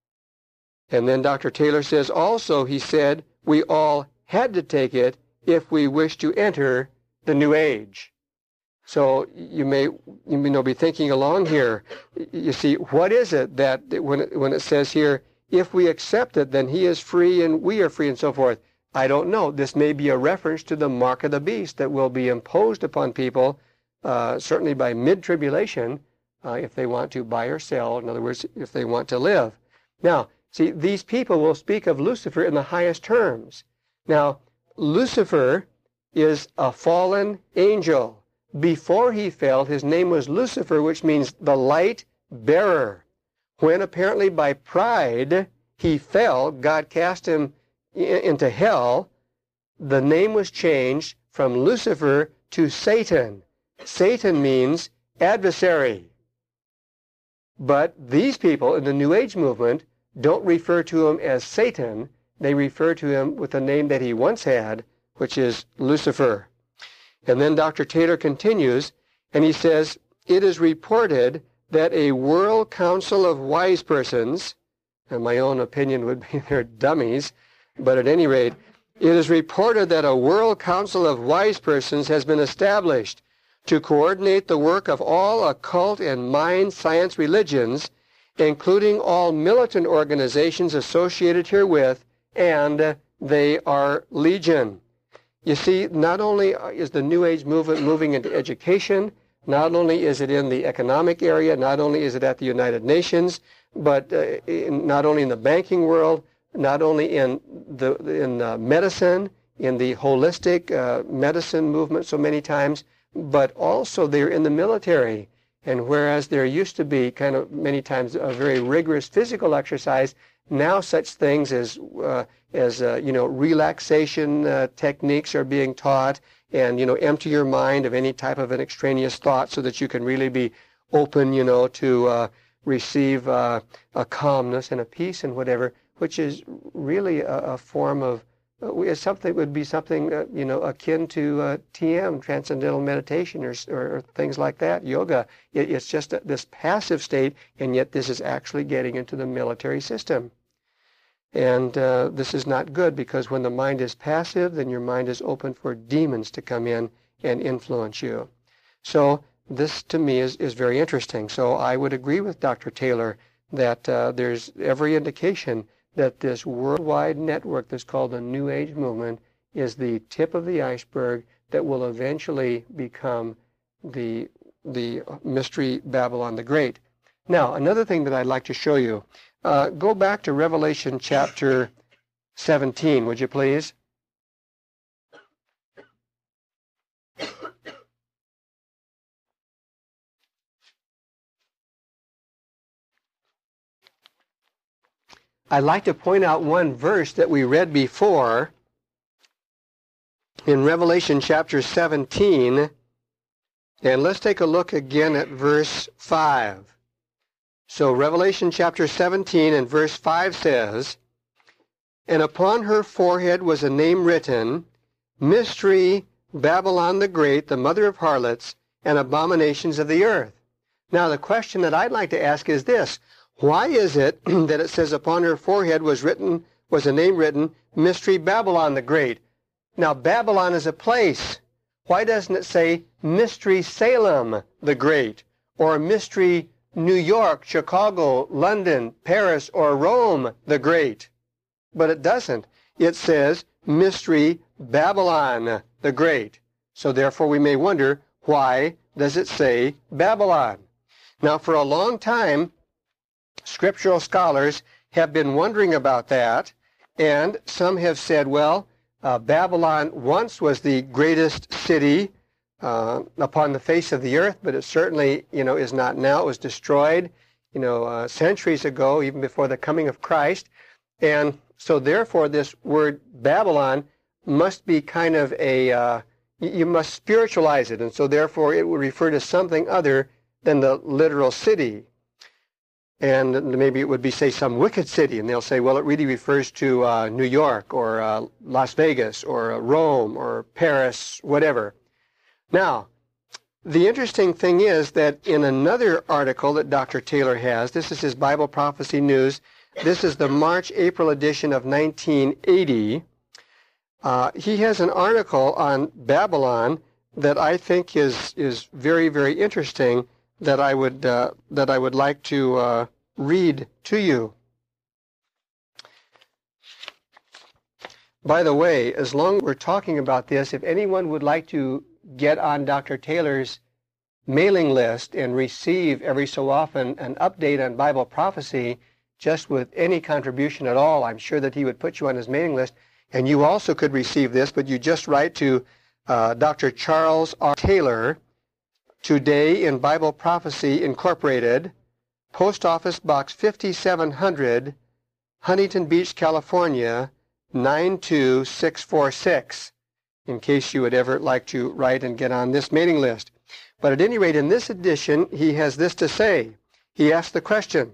And then Dr. Taylor says also, he said, "we all had to take it if we wish to enter the New Age." So you may be thinking along here. You see, what is it that when it says here, if we accept it, then he is free and we are free and so forth? I don't know. This may be a reference to the mark of the beast that will be imposed upon people, certainly by mid-tribulation, if they want to buy or sell. In other words, if they want to live. Now, see, these people will speak of Lucifer in the highest terms. Now, Lucifer is a fallen angel. Before he fell, his name was Lucifer, which means the light bearer. When apparently by pride he fell, God cast him into hell, the name was changed from Lucifer to Satan. Satan means adversary. But these people in the New Age movement don't refer to him as Satan. They refer to him with the name that he once had, which is Lucifer. And then Dr. Taylor continues, and he says, "It is reported that a world council of wise persons," and my own opinion would be they're dummies, but at any rate, "it is reported that a world council of wise persons has been established to coordinate the work of all occult and mind science religions, including all militant organizations associated herewith, and they are legion." You see, not only is the New Age movement moving into education, not only is it in the economic area, not only is it at the United Nations, but not only in the banking world, not only in medicine, in the holistic medicine movement so many times, but also they're in the military. And whereas there used to be kind of many times a very rigorous physical exercise, now such things as relaxation techniques are being taught, and empty your mind of any type of an extraneous thought so that you can really be open, to receive a calmness and a peace and whatever, which is really a form of something would be something akin to TM, transcendental meditation, or things like that, yoga. It's just this passive state, and yet this is actually getting into the military system. And this is not good, because when the mind is passive, then your mind is open for demons to come in and influence you. So this to me is very interesting. So I would agree with Dr. Taylor that there's every indication that this worldwide network that's called the New Age movement is the tip of the iceberg that will eventually become the mystery Babylon the Great. Now, another thing that I'd like to show you, go back to Revelation chapter 17, would you please? I'd like to point out one verse that we read before in Revelation chapter 17, and let's take a look again at verse 5. So Revelation chapter 17 and verse 5 says, "And upon her forehead was a name written, Mystery, Babylon the Great, the mother of harlots and abominations of the earth." Now the question that I'd like to ask is this: why is it that it says upon her forehead was a name written, Mystery Babylon the Great? Now Babylon is a place. Why doesn't it say Mystery Salem the Great, or Mystery New York, Chicago, London, Paris, or Rome the Great? But it doesn't. It says Mystery Babylon the Great. So therefore we may wonder, why does it say Babylon? Now for a long time, scriptural scholars have been wondering about that, and some have said, well, Babylon once was the greatest city upon the face of the earth, but it certainly, is not now. It was destroyed, centuries ago, even before the coming of Christ. And so therefore this word Babylon must be kind of you must spiritualize it, and so therefore it would refer to something other than the literal city. And maybe it would be, say, some wicked city, and they'll say, well, it really refers to New York or Las Vegas or Rome or Paris, whatever. Now, the interesting thing is that in another article that Dr. Taylor has, this is his Bible Prophecy News, this is the March-April edition of 1980, he has an article on Babylon that I think is very, very interesting, that I would like to read to you. By the way, as long as we're talking about this, if anyone would like to get on Dr. Taylor's mailing list and receive every so often an update on Bible prophecy, just with any contribution at all, I'm sure that he would put you on his mailing list, and you also could receive this, but you just write to Dr. Charles R. Taylor, Today in Bible Prophecy Incorporated, Post Office Box 5700, Huntington Beach, California, 92646, in case you would ever like to write and get on this mailing list. But at any rate, in this edition, he has this to say. He asked the question,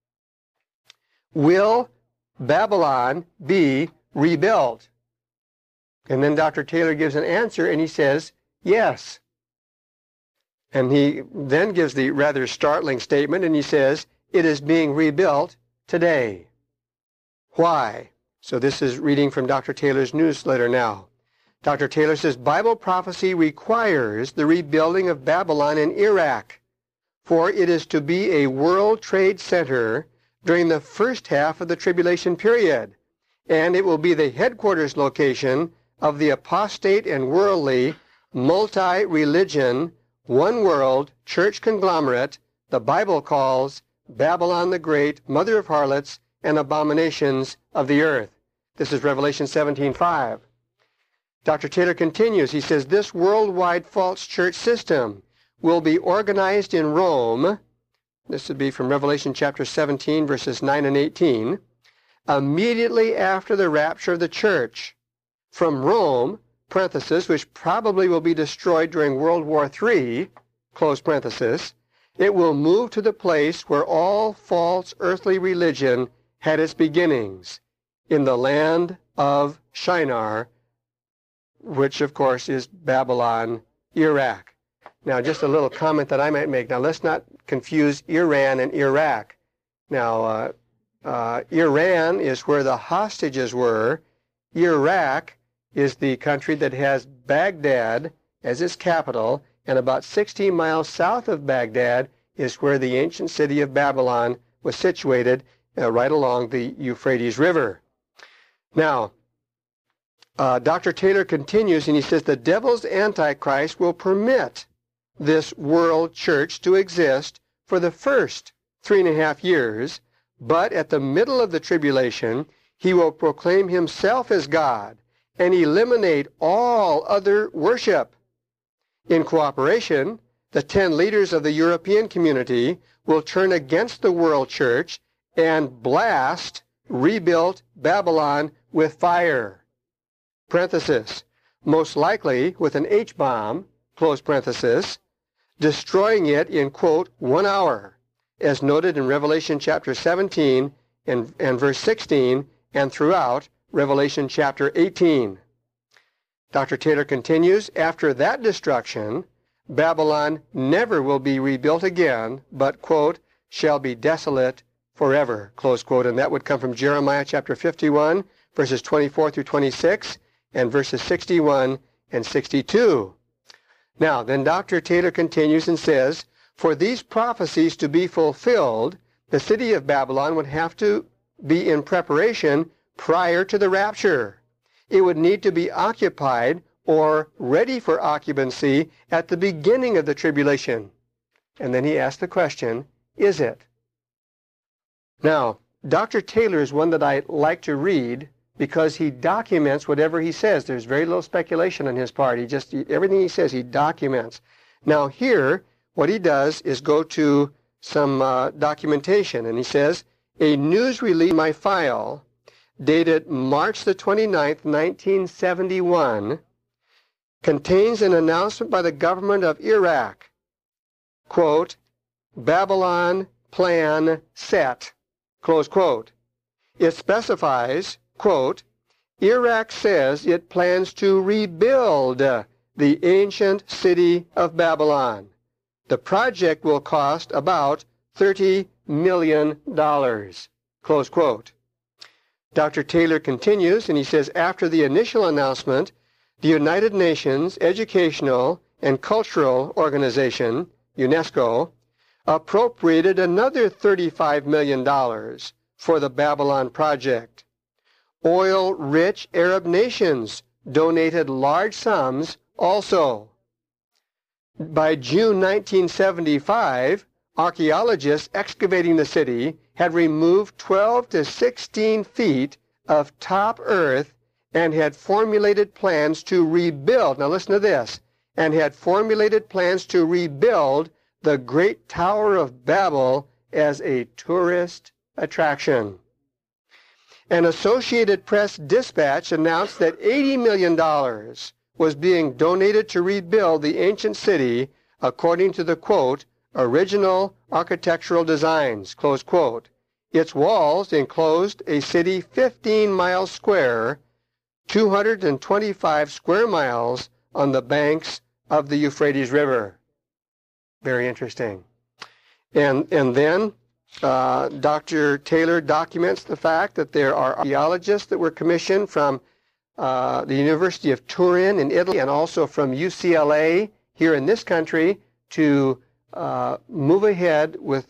will Babylon be rebuilt? And then Dr. Taylor gives an answer, and he says, yes. And he then gives the rather startling statement, and he says, it is being rebuilt today. Why? So this is reading from Dr. Taylor's newsletter now. Dr. Taylor says, Bible prophecy requires the rebuilding of Babylon in Iraq, for it is to be a world trade center during the first half of the tribulation period, and it will be the headquarters location of the apostate and worldly, multi-religion, one-world church conglomerate the Bible calls Babylon the Great, mother of harlots and abominations of the earth. This is Revelation 17:5. Dr. Taylor continues. He says, this worldwide false church system will be organized in Rome. This would be from Revelation chapter 17, verses 9 and 18. Immediately after the rapture of the church. From Rome, parenthesis, which probably will be destroyed during World War III, close parenthesis, it will move to the place where all false earthly religion had its beginnings, in the land of Shinar, which of course is Babylon, Iraq. Now just a little comment that I might make. Now let's not confuse Iran and Iraq. Now Iran is where the hostages were. Iraq is the country that has Baghdad as its capital, and about 16 miles south of Baghdad is where the ancient city of Babylon was situated, right along the Euphrates River. Now, Dr. Taylor continues, and he says the devil's antichrist will permit this world church to exist for the first 3.5 years, but at the middle of the tribulation, he will proclaim himself as God and eliminate all other worship. In cooperation, the 10 leaders of the European community will turn against the world church and blast rebuilt Babylon with fire. Parenthesis, most likely with an H-bomb, close parenthesis, destroying it in, quote, 1 hour, as noted in Revelation chapter 17 and verse 16, and throughout Revelation chapter 18. Dr. Taylor continues, after that destruction, Babylon never will be rebuilt again, but, quote, shall be desolate forever, close quote. And that would come from Jeremiah chapter 51, verses 24 through 26, and verses 61 and 62. Now, then Dr. Taylor continues and says, for these prophecies to be fulfilled, the city of Babylon would have to be in preparation prior to the rapture. It would need to be occupied or ready for occupancy at the beginning of the tribulation. And then he asked the question, is it? Now, Dr. Taylor is one that I like to read because he documents whatever he says. There's very little speculation on his part. Everything he says, he documents. Now here, what he does is go to some documentation, and he says, a news release in my file dated March the 29th, 1971, contains an announcement by the government of Iraq, quote, Babylon plan set, close quote. It specifies, quote, Iraq says it plans to rebuild the ancient city of Babylon. The project will cost about $30 million, close quote. Dr. Taylor continues, and he says, after the initial announcement, the United Nations Educational and Cultural Organization, UNESCO, appropriated another $35 million for the Babylon project. Oil-rich Arab nations donated large sums also. By June 1975, archaeologists excavating the city had removed 12 to 16 feet of top earth and had formulated plans to rebuild, now listen to this, and had formulated plans to rebuild the Great Tower of Babel as a tourist attraction. An Associated Press dispatch announced that $80 million was being donated to rebuild the ancient city according to the, quote, original architectural designs, close quote. Its walls enclosed a city 15 miles square, 225 square miles on the banks of the Euphrates River. Very interesting. And then Dr. Taylor documents the fact that there are archaeologists that were commissioned from the University of Turin in Italy and also from UCLA here in this country to move ahead with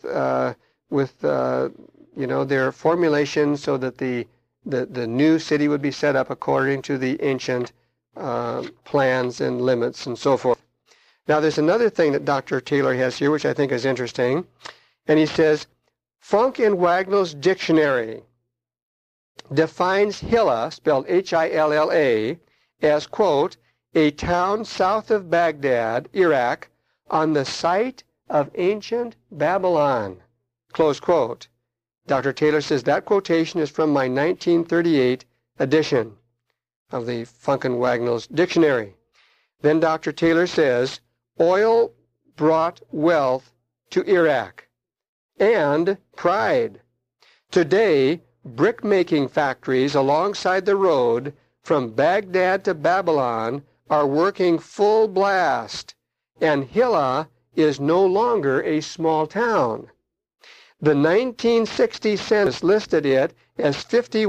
their formulation so that the new city would be set up according to the ancient plans and limits and so forth. Now there's another thing that Dr. Taylor has here which I think is interesting, and he says, Funk and Wagnall's dictionary defines Hilla, spelled H-I-L-L-A, as, quote, a town south of Baghdad, Iraq, on the site of ancient Babylon, close quote. Dr. Taylor says that quotation is from my 1938 edition of the Funk and Wagnalls Dictionary. Then Dr. Taylor says, oil brought wealth to Iraq and pride. Today, brick-making factories alongside the road from Baghdad to Babylon are working full blast, and Hilla is no longer a small town. The 1960 census listed it as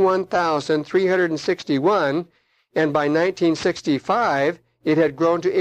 51,361, and by 1965 it had grown to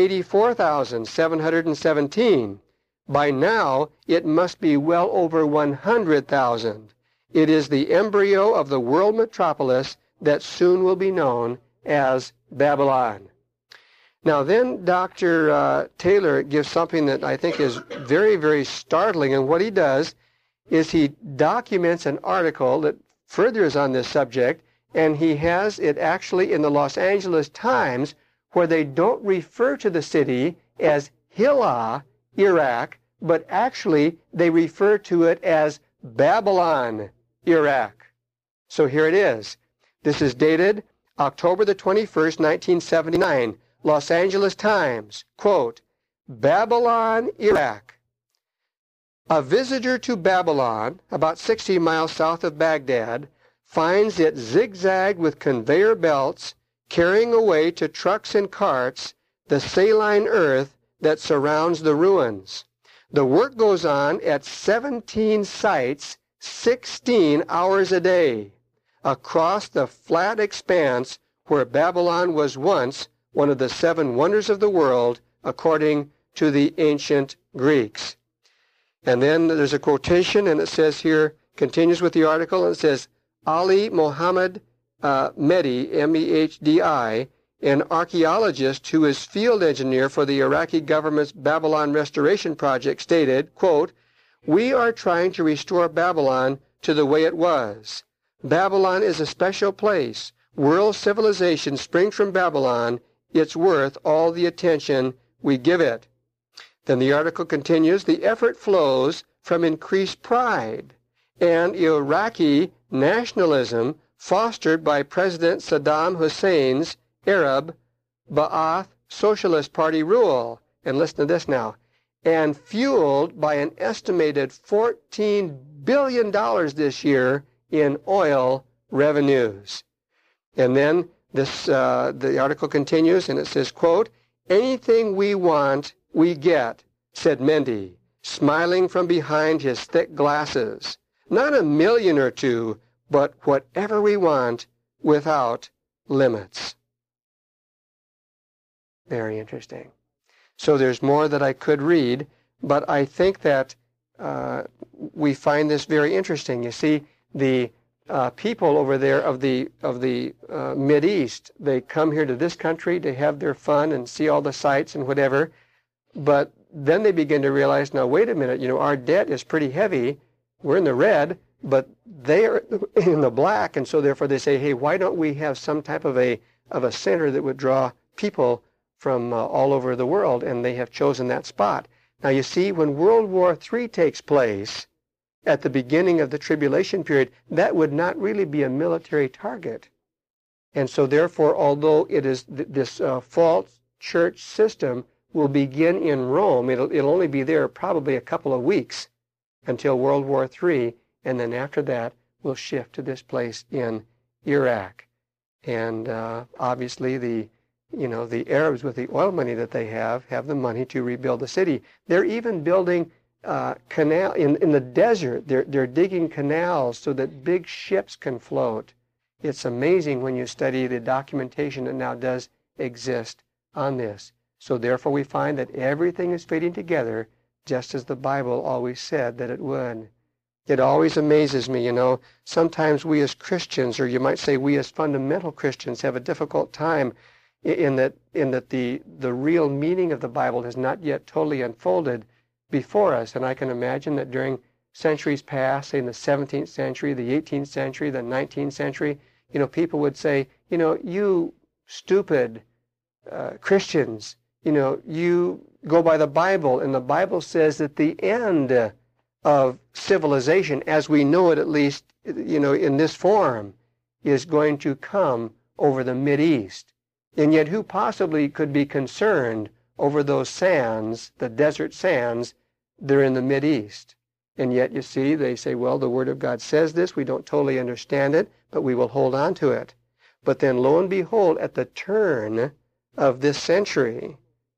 84,717. By now it must be well over 100,000. It is the embryo of the world metropolis that soon will be known as Babylon. Now then Dr. Taylor gives something that I think is very, very startling, and what he does is he documents an article that furthers on this subject, and he has it actually in the Los Angeles Times, where they don't refer to the city as Hilla, Iraq, but actually they refer to it as Babylon, Iraq. So here it is. This is dated October the 21st, 1979. Los Angeles Times, quote, Babylon, Iraq. A visitor to Babylon, about 60 miles south of Baghdad, finds it zigzagged with conveyor belts, carrying away to trucks and carts the saline earth that surrounds the ruins. The work goes on at 17 sites, 16 hours a day, across the flat expanse where Babylon was once one of the 7 wonders of the world, according to the ancient Greeks. And then there's a quotation, and it says here, continues with the article, and it says, Ali Mohammed Mehdi, M-E-H-D-I, an archaeologist who is field engineer for the Iraqi government's Babylon restoration project, stated, quote, we are trying to restore Babylon to the way it was. Babylon is a special place. World civilization springs from Babylon. It's worth all the attention we give it. Then the article continues, the effort flows from increased pride and Iraqi nationalism fostered by President Saddam Hussein's Arab Ba'ath Socialist Party rule. And listen to this now. And fueled by an estimated $14 billion this year in oil revenues. And then the article continues, and it says, quote, anything we want, we get, said Mehdi, smiling from behind his thick glasses. Not $1 million or $2 million, but whatever we want without limits. Very interesting. So there's more that I could read, but I think that we find this very interesting. You see, the people over there of the Mideast, they come here to this country to have their fun and see all the sights and whatever, but then they begin to realize, now wait a minute, our debt is pretty heavy. We're in the red, but they are in the black, and so therefore they say, hey, why don't we have some type of a center that would draw people from all over the world, and they have chosen that spot. Now you see, when World War III takes place, at the beginning of the tribulation period, that would not really be a military target. And so therefore, although it is this false church system will begin in Rome, it'll only be there probably a couple of weeks until World War III, and then after that we'll shift to this place in Iraq. And obviously the Arabs, with the oil money that they have the money to rebuild the city. They're even building canal in the desert. They're digging canals so that big ships can float. It's amazing when you study the documentation that now does exist on this. So therefore we find that everything is fitting together just as the Bible always said that it would. It always amazes me, sometimes we as Christians, or you might say we as fundamental Christians, have a difficult time in that the real meaning of the Bible has not yet totally unfolded before us. And I can imagine that during centuries past, say in the 17th century, the 18th century, the 19th century, people would say, you stupid Christians, you go by the Bible, and the Bible says that the end of civilization, as we know it at least, in this form, is going to come over the Mideast. And yet who possibly could be concerned over those sands, the desert sands, they're in the Mideast. And yet, you see, they say, well, the Word of God says this, we don't totally understand it, but we will hold on to it. But then, lo and behold, at the turn of this century,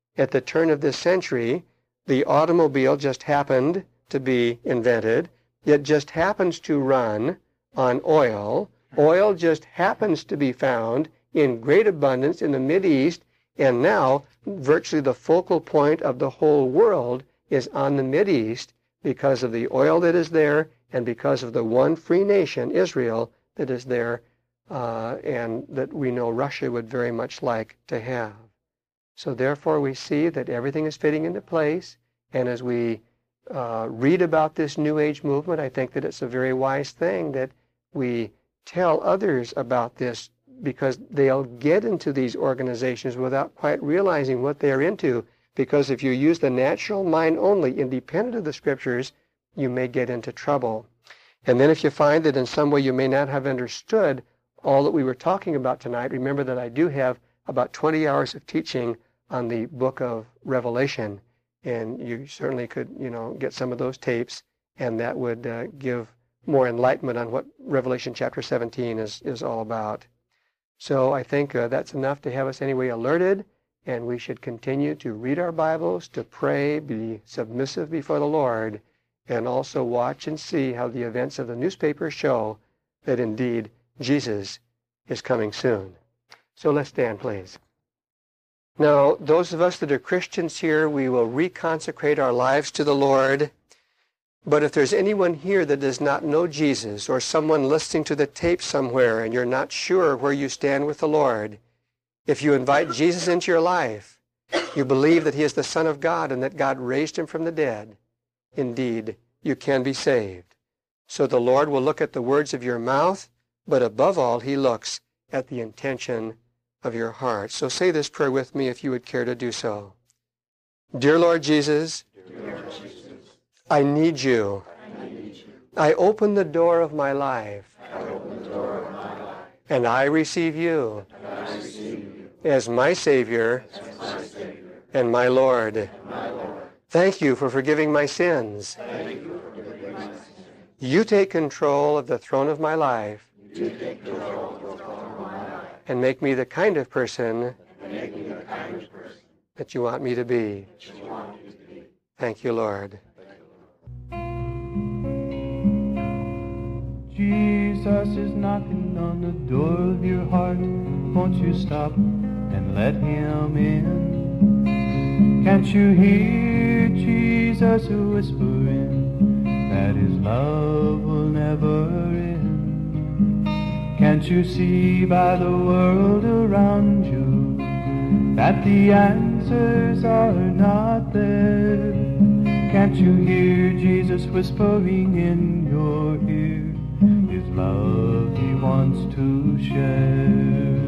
the automobile just happened to be invented. It just happens to run on oil. Oil just happens to be found in great abundance in the Mideast, and now virtually the focal point of the whole world is on the Mideast because of the oil that is there and because of the one free nation, Israel, that is there, and that we know Russia would very much like to have. So therefore we see that everything is fitting into place, and as we read about this New Age movement, I think that it's a very wise thing that we tell others about this, because they'll get into these organizations without quite realizing what they're into. Because if you use the natural mind only, independent of the Scriptures, you may get into trouble. And then if you find that in some way you may not have understood all that we were talking about tonight, remember that I do have about 20 hours of teaching on the book of Revelation. And you certainly could, get some of those tapes, and that would give more enlightenment on what Revelation chapter 17 is all about. So I think that's enough to have us anyway alerted, and we should continue to read our Bibles, to pray, be submissive before the Lord, and also watch and see how the events of the newspaper show that indeed Jesus is coming soon. So let's stand, please. Now, those of us that are Christians here, we will reconsecrate our lives to the Lord. But if there's anyone here that does not know Jesus, or someone listening to the tape somewhere and you're not sure where you stand with the Lord, if you invite Jesus into your life, you believe that he is the Son of God and that God raised him from the dead, indeed, you can be saved. So the Lord will look at the words of your mouth, but above all, he looks at the intention of your heart. So say this prayer with me if you would care to do so. Dear Lord Jesus, I need you. I open the door of my life, and I receive you as my Savior and my Lord. Thank you for forgiving my sins. You take control of the throne of my life and make me the kind of person that you want me to be. Thank you, Lord. Jesus is knocking on the door of your heart. Won't you stop and let him in? Can't you hear Jesus whispering that his love will never end? Can't you see by the world around you that the answers are not there? Can't you hear Jesus whispering in your ear his love he wants to share?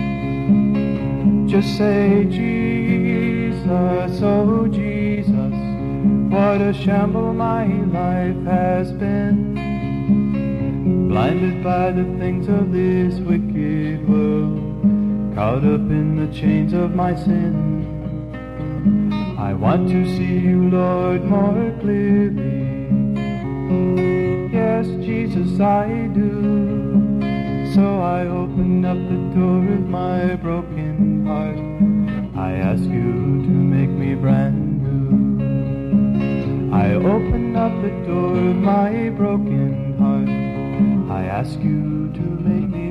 Just say, Jesus, oh Jesus, what a shamble my life has been. Blinded by the things of this wicked world, caught up in the chains of my sin. I want to see you, Lord, more clearly. Yes, Jesus, I do. So I open up the door of my broken heart. I ask you to make me brand new. I open up the door of my broken heart. I ask you to make me